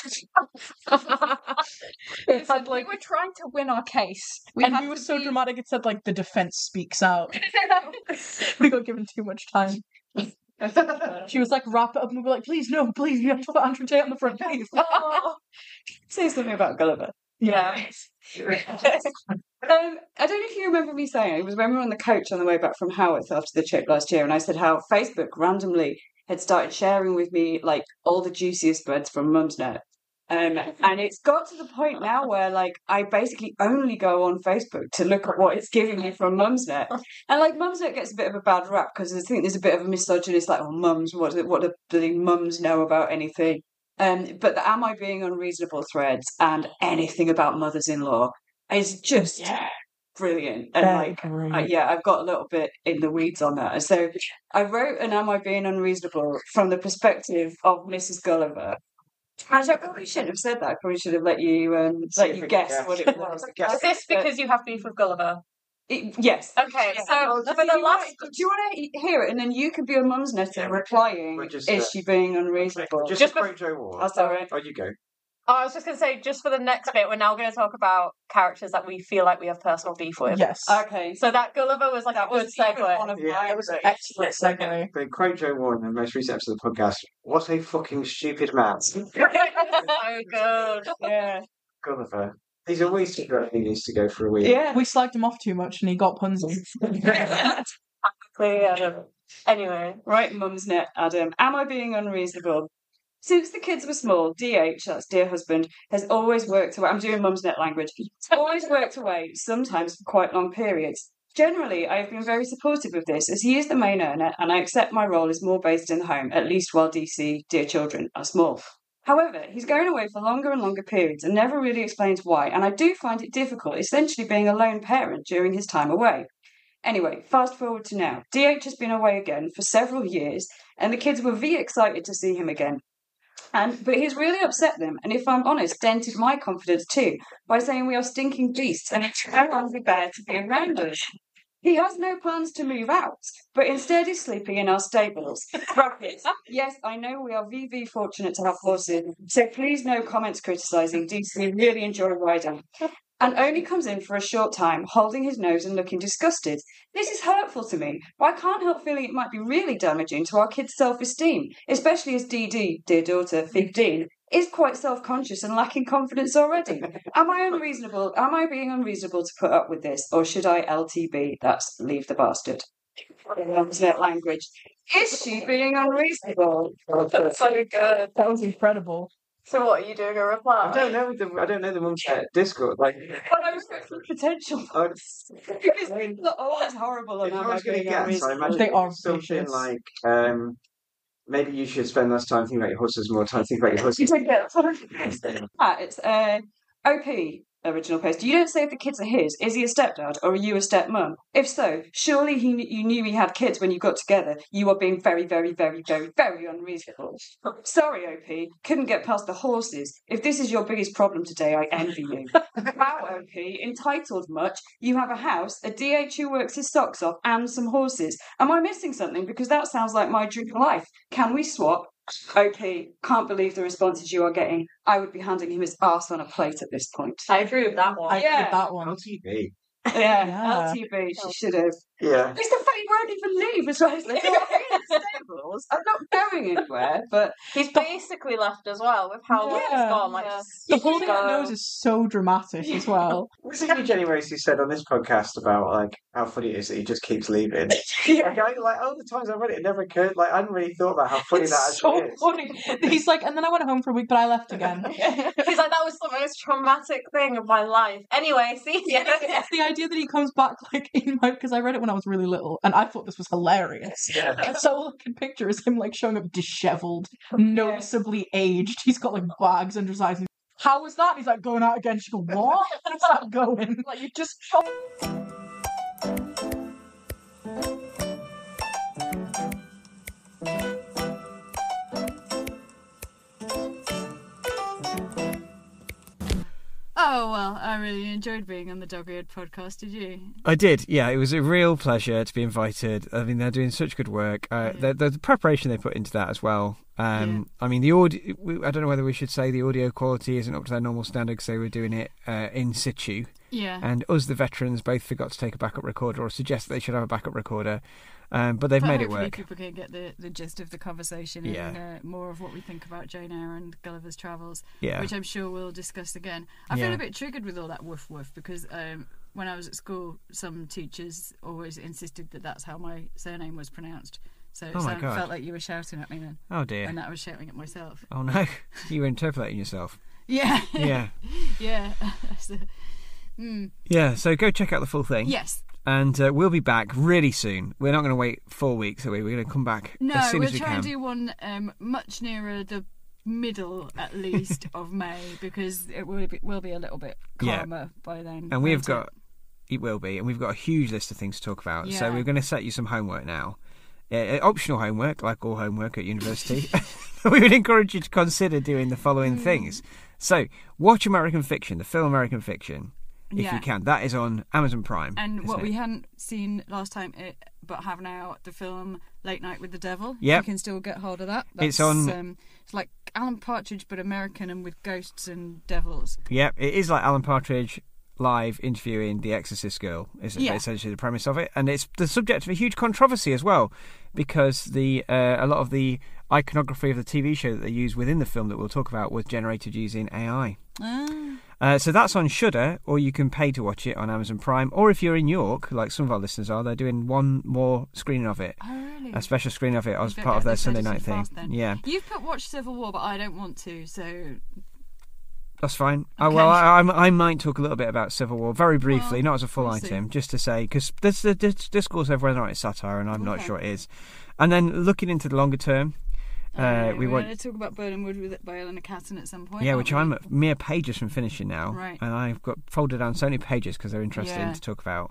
Speaker 8: Listen,
Speaker 5: had like,
Speaker 8: we were trying to win our case. We
Speaker 5: and
Speaker 8: had
Speaker 5: we were
Speaker 8: to
Speaker 5: so
Speaker 8: be-
Speaker 5: dramatic. It said like the defense speaks out. We got given too much time. She was like, wrap it up, and we were like, please no, please, you have to put Andrew Tate on the front page.
Speaker 7: Say something about Gulliver.
Speaker 6: Yeah.
Speaker 7: Um, I don't know if you remember me saying it was when we were on the coach on the way back from Haworth after the trip last year, and I said how Facebook randomly had started sharing with me like all the juiciest threads from Mumsnet. Um, and it's got to the point now where like I basically only go on Facebook to look at what it's giving me from Mumsnet, and like Mumsnet gets a bit of a bad rap because I think there's a bit of a misogynist like, oh, mums, what do, what do bloody mums know about anything? Um, but the "Am I Being Unreasonable" threads and anything about mothers-in-law is just brilliant. And like, I, yeah, I've got a little bit in the weeds on that. And so I wrote an "Am I Being Unreasonable" from the perspective of Missus Gulliver. Actually, I probably shouldn't have said that. I probably should have let you um, let you guess what it was.
Speaker 6: Is this because you have beef with Gulliver?
Speaker 7: It, yes.
Speaker 6: Okay,
Speaker 7: Yeah.
Speaker 6: so
Speaker 7: Do
Speaker 6: for
Speaker 7: you
Speaker 6: the
Speaker 7: want-
Speaker 6: last
Speaker 7: do you want to hear it, and then you can be a mum's netter replying?
Speaker 2: we're just,
Speaker 7: Is
Speaker 2: uh,
Speaker 7: she being unreasonable?
Speaker 2: Just,
Speaker 6: Just
Speaker 2: to quote Joe Ward.
Speaker 7: Oh, sorry.
Speaker 2: Oh, you go.
Speaker 6: Oh, I was just going to say, just for the next bit, we're now going to talk about characters that we feel like we have personal beef with.
Speaker 5: Yes.
Speaker 7: Okay.
Speaker 6: So that Gulliver was like
Speaker 7: That
Speaker 6: a good
Speaker 7: was even one
Speaker 6: segue.
Speaker 7: of
Speaker 2: Yeah,
Speaker 7: my
Speaker 2: that was an
Speaker 5: excellent segue.
Speaker 2: But quote Joe Ward in the most recent episode of the podcast. What a fucking stupid man.
Speaker 6: So good.
Speaker 7: Yeah.
Speaker 2: Gulliver. He's always forgotten he needs to go for a wee.
Speaker 7: Yeah.
Speaker 5: We slagged him off too much, and he got punsy.
Speaker 6: Clearly, Adam. Anyway.
Speaker 7: Right, mum's net, Adam. Am I being unreasonable? Since the kids were small, D H, that's dear husband, has always worked away. I'm doing mum's net language. Always worked away, sometimes for quite long periods. Generally, I have been very supportive of this, as he is the main earner, and I accept my role is more based in the home, at least while D C, dear children, are small. However, he's going away for longer and longer periods and never really explains why, and I do find it difficult, essentially being a lone parent during his time away. Anyway, fast forward to now. D H has been away again for several years, and the kids were very excited to see him again. And but he's really upset them, and if I'm honest, dented my confidence too, by saying we are stinking beasts and it's no longer bear to be around us. He has no plans to move out, but instead is sleeping in our stables. Brackets. Yes, I know we are V V fortunate to have horses, so please no comments criticising. D C really enjoy riding. And only comes in for a short time, holding his nose and looking disgusted. This is hurtful to me, but I can't help feeling it might be really damaging to our kids' self-esteem, especially as D D, dear daughter, fifteen, is quite self-conscious and lacking confidence already. Am I unreasonable? Am I being unreasonable to put up with this, or should I L T B? That's leave the bastard. That language. Is she being unreasonable?
Speaker 6: That's so good.
Speaker 5: That was incredible.
Speaker 6: So what, are you doing a reply?
Speaker 2: I don't know the I don't know the mum's net Discord. Like,
Speaker 7: But I was for potential.
Speaker 2: I,
Speaker 7: Because they're always horrible
Speaker 2: if
Speaker 7: and
Speaker 2: I
Speaker 7: am I
Speaker 2: was going to
Speaker 7: being
Speaker 2: guess, I
Speaker 7: unreasonable?
Speaker 2: imagine
Speaker 5: They
Speaker 2: it
Speaker 5: are
Speaker 2: was something
Speaker 5: vicious.
Speaker 2: like um, maybe you should spend less time thinking about your horses, more time thinking about your horses.
Speaker 7: You take that. Ah, it's uh, O P, original post. You don't say if the kids are his. Is he a stepdad or are you a stepmum? If so, surely he kn- you knew he had kids when you got together. You are being very, very, very, very, very unreasonable. Sorry, O P. Couldn't get past the horses. If this is your biggest problem today, I envy you. Wow, O P. Entitled much. You have a house, a D H who works his socks off, and some horses. Am I missing something? Because that sounds like my dream life. Can we swap? O P, can't believe the responses you are getting. I would be handing him his arse on a plate at this point.
Speaker 6: I agree with that one.
Speaker 5: I
Speaker 7: Yeah.
Speaker 5: did that one.
Speaker 2: L T V.
Speaker 7: Yeah,
Speaker 5: Yeah.
Speaker 7: L T V, she should have.
Speaker 2: Yeah.
Speaker 7: It's the fact he won't even leave as well. He's like, "No, I'm in the stables. I'm not going anywhere." But
Speaker 6: He's basically left as well with how long
Speaker 5: Yeah.
Speaker 6: he's gone. Like,
Speaker 7: Yeah.
Speaker 6: just
Speaker 5: The holding
Speaker 6: go.
Speaker 5: her nose is so dramatic as well.
Speaker 2: Was it Jenny Race who said on this podcast about like how funny it is that he just keeps leaving?
Speaker 7: Yeah.
Speaker 2: Like, I, like all the times I read it, it never occurred. Like I hadn't really thought about how funny that
Speaker 5: It's so
Speaker 2: actually is.
Speaker 5: funny. He's like, and then I went home for a week, but I left again.
Speaker 6: He's like, that was the most traumatic thing of my life. Anyway, see ya.
Speaker 5: It's the idea that he comes back like in my because I read it when I was really little and I thought this was hilarious.
Speaker 2: Yeah.
Speaker 5: And so all I can picture is him like showing up disheveled, noticeably aged. He's got like bags under his eyes. And, how was that? He's like going out again. She go, what? How's that going? Like you just.
Speaker 1: Oh, well, I really enjoyed being on the Dog Eared podcast, did you?
Speaker 2: I did, yeah. It was a real pleasure to be invited. I mean, they're doing such good work. Uh,
Speaker 1: Yeah.
Speaker 2: the, the preparation they put into that as well. Um, I mean, the audio. I don't know whether we should say the audio quality isn't up to their normal standard because they were doing it uh, in situ.
Speaker 1: Yeah.
Speaker 2: And us, the veterans, both forgot to take a backup recorder or suggest that they should have a backup recorder. Um, but they've
Speaker 1: But
Speaker 2: made it
Speaker 1: hopefully
Speaker 2: work.
Speaker 1: people can get the, the gist of the conversation
Speaker 2: Yeah.
Speaker 1: and uh, more of what we think about Jane Eyre and Gulliver's Travels,
Speaker 2: Yeah.
Speaker 1: which I'm sure we'll discuss again. I
Speaker 2: Yeah.
Speaker 1: feel a bit triggered with all that woof woof because um, when I was at school, some teachers always insisted that that's how my surname was pronounced. So it
Speaker 2: Oh my
Speaker 1: sound-
Speaker 2: God.
Speaker 1: felt like you were shouting at me then,
Speaker 2: Oh dear.
Speaker 1: and that I was shouting at myself.
Speaker 2: Oh no. You were interpolating yourself.
Speaker 1: Yeah.
Speaker 2: Yeah.
Speaker 1: Yeah. So, mm.
Speaker 2: Yeah. So go check out the full thing.
Speaker 1: Yes.
Speaker 2: And uh, we'll be back really soon. We're not going to wait four weeks, are we? We're going to come back
Speaker 1: No,
Speaker 2: as soon
Speaker 1: we'll
Speaker 2: as we
Speaker 1: try
Speaker 2: can.
Speaker 1: and do one um, much nearer the middle, at least, of May because it will be, will be a little bit
Speaker 2: Yeah.
Speaker 1: calmer by then.
Speaker 2: And we've
Speaker 1: won't it?
Speaker 2: got, it will be, and we've got a huge list of things to talk about. So
Speaker 1: Yeah.
Speaker 2: we're going to set you some homework now. Uh, optional homework, like all homework at university. We would encourage you to consider doing the following
Speaker 1: Mm.
Speaker 2: things. So, watch American Fiction, the film American Fiction, if
Speaker 1: Yeah.
Speaker 2: you can. That is on Amazon Prime.
Speaker 1: And
Speaker 2: isn't
Speaker 1: what
Speaker 2: it?
Speaker 1: we hadn't seen last time, it, but have now, the film Late Night with the Devil.
Speaker 2: Yep.
Speaker 1: You can still get hold of that.
Speaker 2: It's
Speaker 1: That's,
Speaker 2: on-
Speaker 1: Um, it's like Alan Partridge, but American and with ghosts and devils.
Speaker 2: Yep, it is like Alan Partridge live interviewing the Exorcist girl, is
Speaker 1: Yeah.
Speaker 2: essentially the premise of it, and it's the subject of a huge controversy as well, because the uh, a lot of the iconography of the T V show that they use within the film that we'll talk about was generated using A I.
Speaker 1: Ah.
Speaker 2: Uh, so that's on Shudder, or you can pay to watch it on Amazon Prime, or if you're in York, like some of our listeners are, they're doing one more screening of it,
Speaker 1: Oh, really?
Speaker 2: a special screening of it as
Speaker 1: You
Speaker 2: part
Speaker 1: better
Speaker 2: of their
Speaker 1: get this
Speaker 2: Sunday
Speaker 1: edited
Speaker 2: night thing.
Speaker 1: fast then.
Speaker 2: Yeah,
Speaker 1: You've put Watch Civil War, but I don't want to, so
Speaker 2: that's fine. Uh,
Speaker 1: Okay.
Speaker 2: well, I, I, I might talk a little bit about Civil War very briefly,
Speaker 1: Well,
Speaker 2: not as a full
Speaker 1: we'll see.
Speaker 2: item, just to say, because there's the dis- discourse over whether or not it's satire, and I'm not
Speaker 1: Okay.
Speaker 2: sure it is. And then looking into the longer term, uh,
Speaker 1: Uh,
Speaker 2: we
Speaker 1: we're
Speaker 2: want.
Speaker 1: going to talk about Bird Wood with by Eleanor Catton at some point.
Speaker 2: Yeah,
Speaker 1: aren't
Speaker 2: which
Speaker 1: we?
Speaker 2: I'm at mere pages from finishing now,
Speaker 1: Right.
Speaker 2: and I've got folded down so many pages because they're interesting
Speaker 1: Yeah.
Speaker 2: to talk about.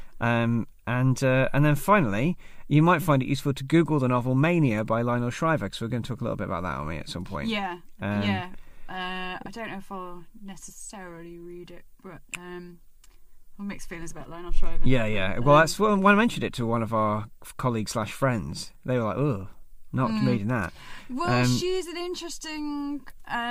Speaker 2: Um, and uh, and then finally, you might find it useful to Google the novel Mania by Lionel Shriver, because we're going to talk a little bit about that, aren't we, at some point?
Speaker 1: Yeah,
Speaker 2: Um,
Speaker 1: yeah. Uh, I don't know if I'll necessarily read it, but um, I've mixed feelings about Lionel Shriver.
Speaker 2: Yeah, yeah. Well,
Speaker 1: Um,
Speaker 2: that's when when I mentioned it to one of our colleagues slash friends. They were like, "Oh, not
Speaker 1: Mm.
Speaker 2: reading that."
Speaker 1: Well,
Speaker 2: um,
Speaker 1: she's an interesting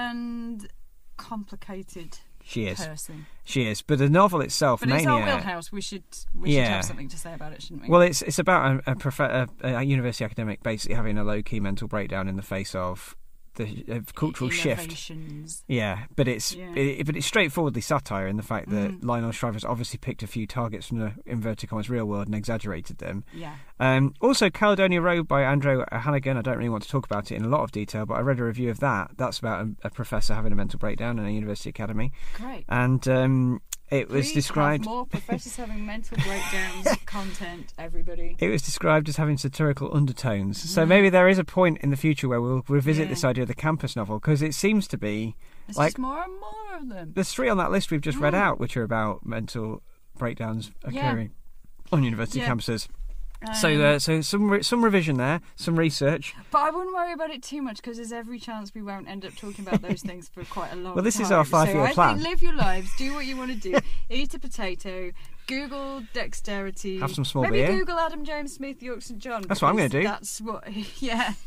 Speaker 1: and complicated
Speaker 2: She is.
Speaker 1: person.
Speaker 2: She is. But the novel itself,
Speaker 1: But it's our
Speaker 2: Mania.
Speaker 1: wheelhouse. We should we should
Speaker 2: Yeah.
Speaker 1: have something to say about it, shouldn't we?
Speaker 2: Well, it's it's about a, a, prof- a, a university academic basically having a low key mental breakdown in the face of the uh, cultural shift.
Speaker 1: Innovations.
Speaker 2: Yeah, but it's
Speaker 1: Yeah.
Speaker 2: it, but it's straightforwardly satire in the fact that
Speaker 1: Mm.
Speaker 2: Lionel Shriver's obviously picked a few targets from the inverted commas real world and exaggerated them.
Speaker 1: Yeah.
Speaker 2: Um, also, Caledonia Road by Andrew Hannigan. I don't really want to talk about it in a lot of detail, but I read a review of that. That's about a, a professor having a mental breakdown in a university academy,
Speaker 1: Great.
Speaker 2: and um, it was
Speaker 1: Please
Speaker 2: described.
Speaker 1: have more professors having mental breakdowns content, everybody.
Speaker 2: It was described as having satirical undertones. So maybe there is a point in the future where we'll revisit
Speaker 1: Yeah.
Speaker 2: this idea of the campus novel, because it seems to be
Speaker 1: There's
Speaker 2: like
Speaker 1: just more and more of them.
Speaker 2: there's three on that list we've just read
Speaker 1: Mm.
Speaker 2: out, which are about mental breakdowns
Speaker 1: Yeah.
Speaker 2: occurring on university
Speaker 1: Yeah.
Speaker 2: campuses. so,
Speaker 1: Um,
Speaker 2: uh, so some re- some revision there, some research.
Speaker 1: But I wouldn't worry about it too much because there's every chance we won't end up talking about those things for quite a long time.
Speaker 2: Well, this is our five-year
Speaker 1: so
Speaker 2: plan.
Speaker 1: I think live your lives, do what you want to do, eat a potato, Google dexterity,
Speaker 2: Have some small
Speaker 1: maybe
Speaker 2: beer.
Speaker 1: Google Adam James Smith, York Saint John.
Speaker 2: That's what I'm gonna
Speaker 1: because
Speaker 2: do.
Speaker 1: That's what, yeah.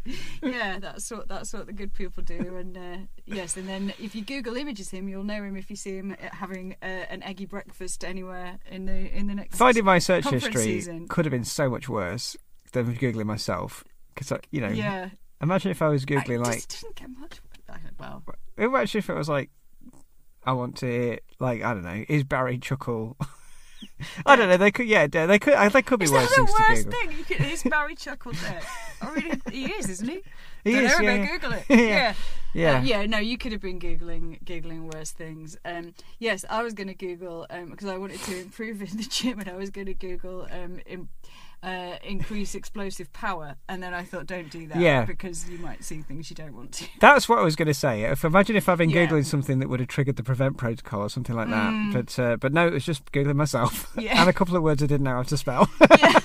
Speaker 1: Yeah, that's what that's what the good people do. And uh, yes, and then if you Google images him, you'll know him if you see him having uh, an eggy breakfast anywhere in the in the next.
Speaker 2: Finding my search
Speaker 1: conference
Speaker 2: history
Speaker 1: season.
Speaker 2: could have been so much worse than googling myself. Because you know,
Speaker 1: Yeah.
Speaker 2: imagine if I was googling
Speaker 1: I
Speaker 2: like.
Speaker 1: just didn't get much. I don't- Well,
Speaker 2: Imagine if it was like, I want to hear, like, I don't know, is Barry Chuckle? I don't know. They could, yeah, they could. They could be
Speaker 1: is
Speaker 2: worse
Speaker 1: that the
Speaker 2: things to
Speaker 1: worst
Speaker 2: Google.
Speaker 1: thing? You could, is Barry Chuckle there? I mean, he is, isn't he?
Speaker 2: He
Speaker 1: Don't
Speaker 2: is,
Speaker 1: know,
Speaker 2: yeah,
Speaker 1: go
Speaker 2: yeah.
Speaker 1: Google it.
Speaker 2: Yeah.
Speaker 1: Yeah.
Speaker 2: Yeah.
Speaker 1: Uh, yeah, no, you could have been googling googling worse things. Um, yes, I was going to Google um, because I wanted to improve in the gym, and I was going to Google um, in, uh, increase explosive power, and then I thought, don't do that,
Speaker 2: Yeah.
Speaker 1: because you might see things you don't want to.
Speaker 2: That's what I was going to say. If imagine if I'd been
Speaker 1: Yeah.
Speaker 2: googling something that would have triggered the prevent protocol or something like that,
Speaker 1: Mm.
Speaker 2: but uh, but no, it was just googling myself
Speaker 1: Yeah.
Speaker 2: and a couple of words I didn't know how to spell.
Speaker 1: Yeah.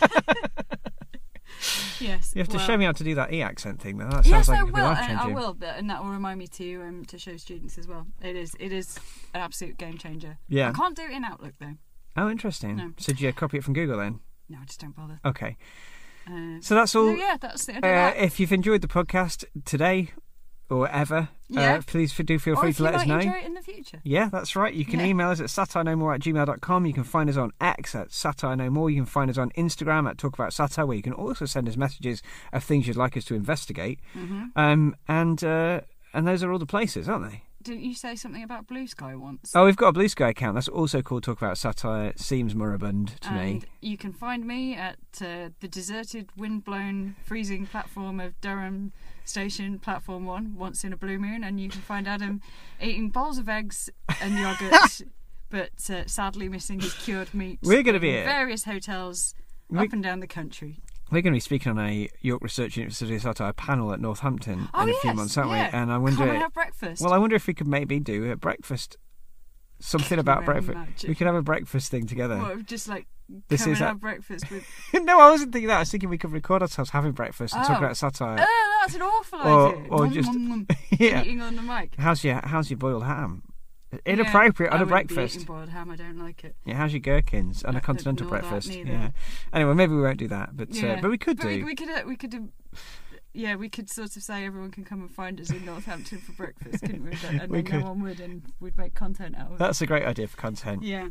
Speaker 1: Yes,
Speaker 2: You have to
Speaker 1: well,
Speaker 2: show me how to do that e accent thing. Though that sounds
Speaker 1: Yes,
Speaker 2: like
Speaker 1: I
Speaker 2: it'd be
Speaker 1: will,
Speaker 2: life
Speaker 1: and I
Speaker 2: changing.
Speaker 1: will, but, and that will remind me to um, to show students as well. It is it is an absolute game changer.
Speaker 2: Yeah.
Speaker 1: I can't do it in Outlook though.
Speaker 2: Oh, interesting.
Speaker 1: No.
Speaker 2: So did you copy it from Google then?
Speaker 1: No, I just don't bother.
Speaker 2: Okay.
Speaker 1: Uh,
Speaker 2: So that's all.
Speaker 1: so yeah, that's the end of
Speaker 2: Uh,
Speaker 1: that.
Speaker 2: if you've enjoyed the podcast today or ever,
Speaker 1: Yeah.
Speaker 2: uh, please f- do feel
Speaker 1: Or
Speaker 2: free
Speaker 1: if
Speaker 2: to
Speaker 1: you
Speaker 2: let us
Speaker 1: might
Speaker 2: know.
Speaker 1: enjoy it in the future.
Speaker 2: Yeah, that's right. You can
Speaker 1: Yeah.
Speaker 2: email us at satirenomore at gmail dot com. You can find us on X at satirenomore. You can find us on Instagram at Talk About Satire, where you can also send us messages of things you'd like us to investigate.
Speaker 1: Mm-hmm.
Speaker 2: Um, and uh, and those are all the places, aren't they?
Speaker 1: Didn't you say something about Blue Sky once?
Speaker 2: Oh, we've got a Blue Sky account. That's also called Talk About Satire. Seems moribund to me.
Speaker 1: And you can find me at uh, the deserted, wind-blown, freezing platform of Durham Station, Platform One, once in a blue moon, and you can find Adam eating bowls of eggs and yogurt, but uh, sadly missing his cured meat.
Speaker 2: We're gonna be
Speaker 1: in
Speaker 2: at-
Speaker 1: various hotels
Speaker 2: We-
Speaker 1: up and down the country.
Speaker 2: We're going to be speaking on a York Research University Satire panel at Northampton
Speaker 1: Oh
Speaker 2: in a
Speaker 1: yes,
Speaker 2: few months, aren't
Speaker 1: yeah.
Speaker 2: we? And I wonder.
Speaker 1: Come and have breakfast.
Speaker 2: Well, I wonder if we could maybe do a breakfast, something about
Speaker 1: Very
Speaker 2: breakfast.
Speaker 1: much.
Speaker 2: We could have a breakfast thing together.
Speaker 1: Well, just like
Speaker 2: This
Speaker 1: come
Speaker 2: is
Speaker 1: and
Speaker 2: a-
Speaker 1: have breakfast with.
Speaker 2: No, I wasn't thinking that. I was thinking we could record ourselves having breakfast and talk
Speaker 1: Oh.
Speaker 2: about satire.
Speaker 1: Oh, that's an awful
Speaker 2: Or-
Speaker 1: idea.
Speaker 2: or
Speaker 1: Nom,
Speaker 2: just-
Speaker 1: nom, nom.
Speaker 2: Yeah.
Speaker 1: Eating on the mic.
Speaker 2: How's your How's your boiled ham?
Speaker 1: Yeah,
Speaker 2: Inappropriate
Speaker 1: I
Speaker 2: on a
Speaker 1: wouldn't be
Speaker 2: breakfast.
Speaker 1: eating boiled ham. I don't like it.
Speaker 2: Yeah, how's your gherkins on a
Speaker 1: No,
Speaker 2: continental
Speaker 1: nor that
Speaker 2: breakfast?
Speaker 1: neither.
Speaker 2: Yeah. Anyway, maybe we won't do that, but uh,
Speaker 1: Yeah.
Speaker 2: but we could
Speaker 1: But
Speaker 2: do.
Speaker 1: We, we could. Uh, we could. do Yeah, we could sort of say everyone can come and find us in Northampton for breakfast, couldn't we? And
Speaker 2: We
Speaker 1: then
Speaker 2: could.
Speaker 1: no one would, and we'd make content out of it.
Speaker 2: That's a great idea for content.
Speaker 1: Yeah.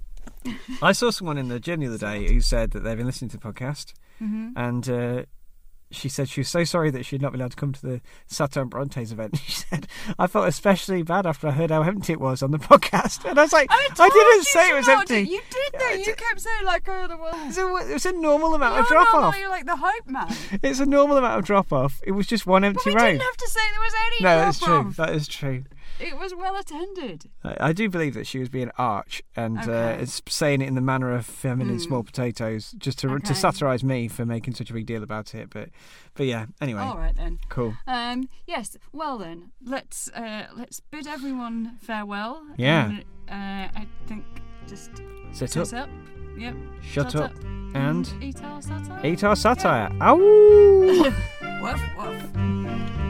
Speaker 2: I saw someone in the gym the other day who said that they've been listening to the podcast,
Speaker 1: Mm-hmm.
Speaker 2: and uh, she said she was so sorry that she'd not been able to come to the Saturn Brontes event. She said, I felt especially bad after I heard how empty it was on the podcast. And I was like,
Speaker 1: I,
Speaker 2: I,
Speaker 1: told
Speaker 2: didn't
Speaker 1: you
Speaker 2: say
Speaker 1: to
Speaker 2: it was
Speaker 1: not
Speaker 2: empty.
Speaker 1: do- You did though. You kept saying like, oh, the world.
Speaker 2: So it was a normal amount
Speaker 1: You're
Speaker 2: of drop
Speaker 1: not,
Speaker 2: off.
Speaker 1: You're like the hype man.
Speaker 2: It's a normal amount of drop off. It was just one
Speaker 1: But
Speaker 2: empty
Speaker 1: we
Speaker 2: row.
Speaker 1: didn't have to say there was any
Speaker 2: No, that's true.
Speaker 1: drop-off.
Speaker 2: That is true.
Speaker 1: It was well attended.
Speaker 2: I, I do believe that she was being arch and uh,
Speaker 1: Okay.
Speaker 2: it's saying it in the manner of feminine
Speaker 1: Mm.
Speaker 2: small potatoes, just to
Speaker 1: Okay.
Speaker 2: to satirise me for making such a big deal about it. But but yeah, anyway,
Speaker 1: All right then.
Speaker 2: cool.
Speaker 1: Um. Yes. Well then, let's uh let's bid everyone farewell.
Speaker 2: Yeah.
Speaker 1: And, uh, I think just
Speaker 2: Sit
Speaker 1: sit
Speaker 2: up,
Speaker 1: up. Yep.
Speaker 2: shut up, and
Speaker 1: eat our satire.
Speaker 2: eat our satire. Ow!
Speaker 1: Woof woof.